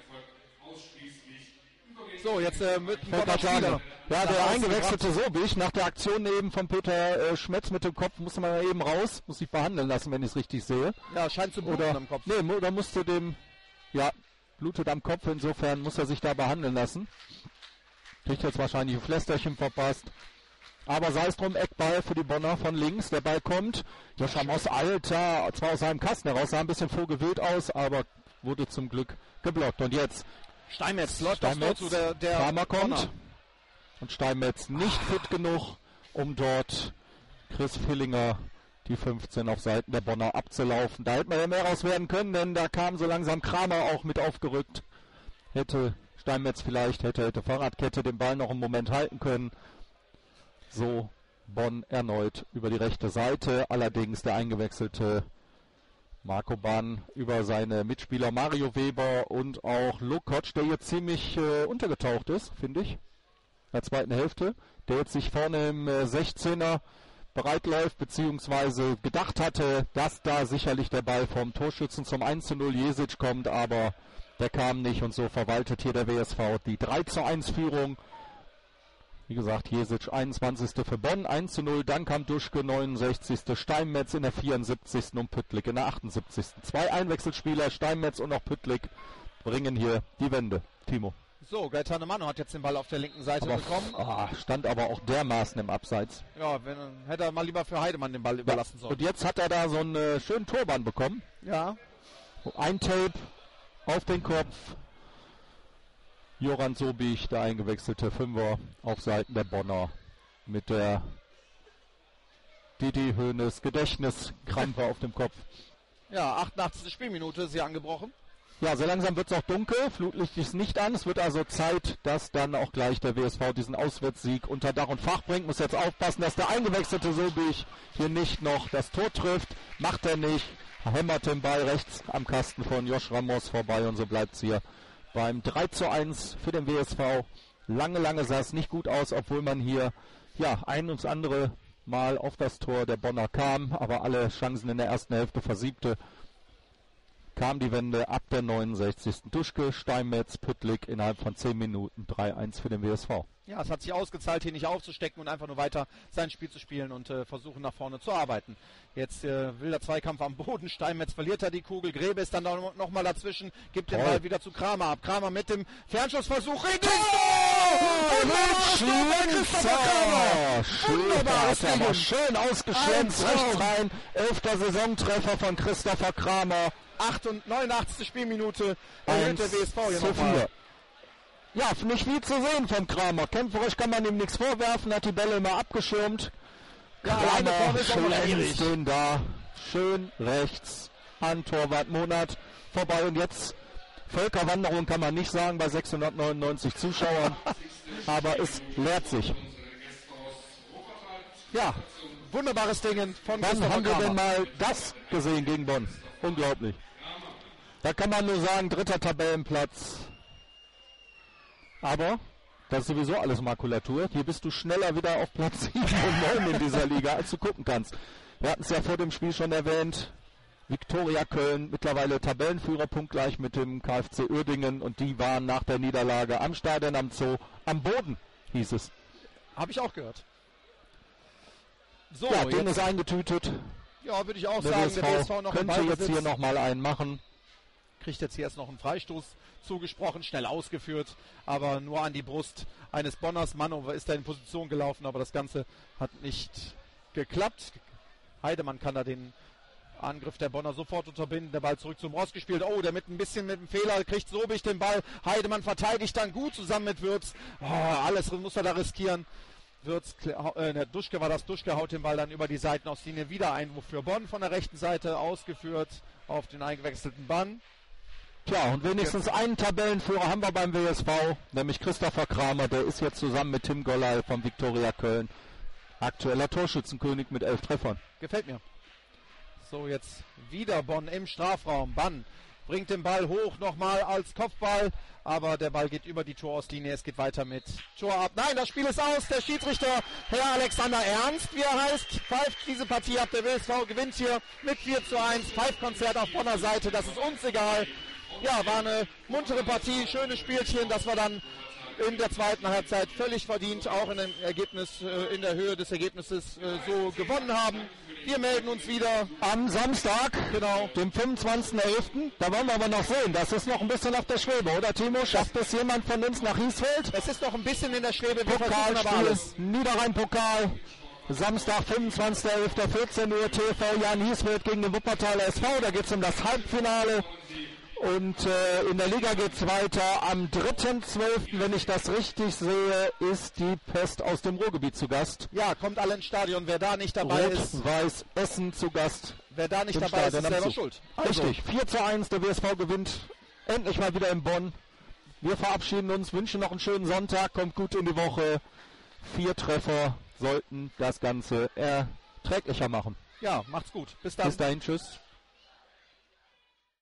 so, jetzt mit dem Bonner. Ja, der eingewechselte Sobich nach der Aktion eben von Peter Schmetz mit dem Kopf musste man eben raus, muss sich behandeln lassen, wenn ich es richtig sehe. Ja, scheint zu bluten am Kopf. Nee, oder musste blutet am Kopf, insofern muss er sich da behandeln lassen. Kriegt jetzt wahrscheinlich ein Flästerchen verpasst. Aber sei es drum, Eckball für die Bonner von links, der Ball kommt. Joshua Moss, Alter, zwar aus seinem Kasten heraus, sah ein bisschen vogelwild aus, aber wurde zum Glück geblockt. Und jetzt Steinmetz läuft zu der Kramer kommt. Und Steinmetz nicht fit genug, um dort Chris Villinger die 15 auf Seiten der Bonner abzulaufen. Da hätte man ja mehr raus werden können, denn da kam so langsam Kramer auch mit aufgerückt. Hätte Steinmetz vielleicht, hätte Fahrradkette den Ball noch einen Moment halten können. So Bonn erneut über die rechte Seite. Allerdings der eingewechselte Marco Bahn über seine Mitspieler Mario Weber und auch Lukoc, der jetzt ziemlich untergetaucht ist, finde ich. In der zweiten Hälfte. Der jetzt sich vorne im 16er bereit läuft, beziehungsweise gedacht hatte, dass da sicherlich der Ball vom Torschützen zum 1:0 Jesic kommt, aber der kam nicht und so verwaltet hier der WSV die 3:1 Führung. Wie gesagt, Jesic 21. für Bonn, 1:0, dann kam Duschke 69. Steinmetz in der 74. und Püttlik in der 78. 2 Einwechselspieler, Steinmetz und auch Püttlik. bringen hier die Wende. Timo. So, Gaetano Mano hat jetzt den Ball auf der linken Seite bekommen. Stand aber auch dermaßen im Abseits. Ja, hätte er mal lieber für Heidemann den Ball überlassen sollen. Und jetzt hat er da so einen schönen Turban bekommen. Ja. Ein Tape auf den Kopf. Joran Sobich, der eingewechselte Fünfer auf Seiten der Bonner mit der Didi Hoeneß Gedächtniskrampe auf dem Kopf. Ja, 88. Spielminute ist hier angebrochen. Ja, so langsam wird es auch dunkel, Flutlicht ist nicht an. Es wird also Zeit, dass dann auch gleich der WSV diesen Auswärtssieg unter Dach und Fach bringt. Muss jetzt aufpassen, dass der eingewechselte Sobich hier nicht noch das Tor trifft. Macht er nicht. Hämmert den Ball rechts am Kasten von Josh Ramos vorbei und so bleibt es hier beim 3:1 für den WSV. Lange sah es nicht gut aus, obwohl man hier ein und das andere Mal auf das Tor der Bonner kam, aber alle Chancen in der ersten Hälfte versiebte. Kam die Wende ab der 69. Duschke, Steinmetz, Püttlik innerhalb von 10 Minuten 3:1 für den WSV. Ja, es hat sich ausgezahlt, hier nicht aufzustecken und einfach nur weiter sein Spiel zu spielen und versuchen nach vorne zu arbeiten. Jetzt wilder Zweikampf am Boden, Steinmetz verliert er die Kugel, Grebe ist dann noch mal dazwischen, gibt den Ball wieder zu Kramer ab. Kramer mit dem Fernschussversuch, schön ausgeschwänzt, rechts rein, 11. Saisontreffer von Christopher Kramer. 89. Spielminute erhöht der WSV hier nochmal. Ja, nicht viel zu sehen vom Kramer. Kämpferisch kann man ihm nichts vorwerfen, hat die Bälle immer abgeschirmt. Kramer schlägt den da schön rechts an Torwart Monat vorbei. Und jetzt Völkerwanderung kann man nicht sagen bei 699 Zuschauern, aber es leert sich. Ja, wunderbares Ding von Wann haben wir denn mal das gesehen gegen Bonn? Unglaublich. Da kann man nur sagen, 3. Tabellenplatz. Aber das ist sowieso alles Makulatur. Hier bist du schneller wieder auf Platz 7 und 9 in dieser Liga, als du gucken kannst. Wir hatten es ja vor dem Spiel schon erwähnt. Viktoria Köln, mittlerweile Tabellenführer, punktgleich mit dem KfC Uerdingen. Und die waren nach der Niederlage am Stadion am Zoo am Boden, hieß es. Habe ich auch gehört. So, ja, den ist eingetütet. Ja, würde ich auch sagen. Der WSV noch könnte jetzt hier nochmal einen machen. Kriegt jetzt hier erst noch einen Freistoß zugesprochen, schnell ausgeführt, aber nur an die Brust eines Bonners. Mano ist da in Position gelaufen, aber das Ganze hat nicht geklappt. Heidemann kann da den Angriff der Bonner sofort unterbinden. Der Ball zurück zum Ross gespielt. Oh, der mit dem Fehler kriegt Sobich den Ball. Heidemann verteidigt dann gut zusammen mit Würz. Oh, alles muss er da riskieren. Duschke war das. Duschke haut den Ball dann über die Seitenauslinie. Wieder Einwurf für Bonn von der rechten Seite ausgeführt auf den eingewechselten Bann. Tja, und wenigstens einen Tabellenführer haben wir beim WSV, nämlich Christopher Kramer, der ist jetzt zusammen mit Tim Gollal von Viktoria Köln aktueller Torschützenkönig mit 11 Treffern. Gefällt mir. So, jetzt wieder Bonn im Strafraum. Bann bringt den Ball hoch nochmal als Kopfball, aber der Ball geht über die Torauslinie. Es geht weiter mit Tor ab. Nein, das Spiel ist aus. Der Schiedsrichter, Herr Alexander Ernst, wie er heißt, pfeift diese Partie ab. Der WSV gewinnt hier mit 4:1. Pfeifkonzert auf Bonner Seite, das ist uns egal. Ja, war eine muntere Partie, schönes Spielchen, das wir dann in der zweiten Halbzeit völlig verdient, auch in dem Ergebnis, in der Höhe des Ergebnisses so gewonnen haben. Wir melden uns wieder am Samstag, genau, dem 25.11. Da wollen wir aber noch sehen, das ist noch ein bisschen auf der Schwebe, oder Timo? Schafft es jemand von uns nach Hiesfeld? Es ist noch ein bisschen in der Schwebe, wir versuchen aber alles. Niederrhein-Pokal, Samstag, 25.11., 14 Uhr, TV Jan Hiesfeld gegen den Wuppertaler SV, da geht es um das Halbfinale. Und in der Liga geht es weiter. Am 3.12., wenn ich das richtig sehe, ist die Pest aus dem Ruhrgebiet zu Gast. Ja, kommt alle ins Stadion. Wer da nicht dabei ist. Rot-Weiß Essen zu Gast. Wer da nicht dabei ist, ist selber schuld. Also. Richtig, 4:1, der WSV gewinnt. Endlich mal wieder in Bonn. Wir verabschieden uns, wünschen noch einen schönen Sonntag. Kommt gut in die Woche. 4 Treffer sollten das Ganze erträglicher machen. Ja, macht's gut. Bis dann. Bis dahin, tschüss.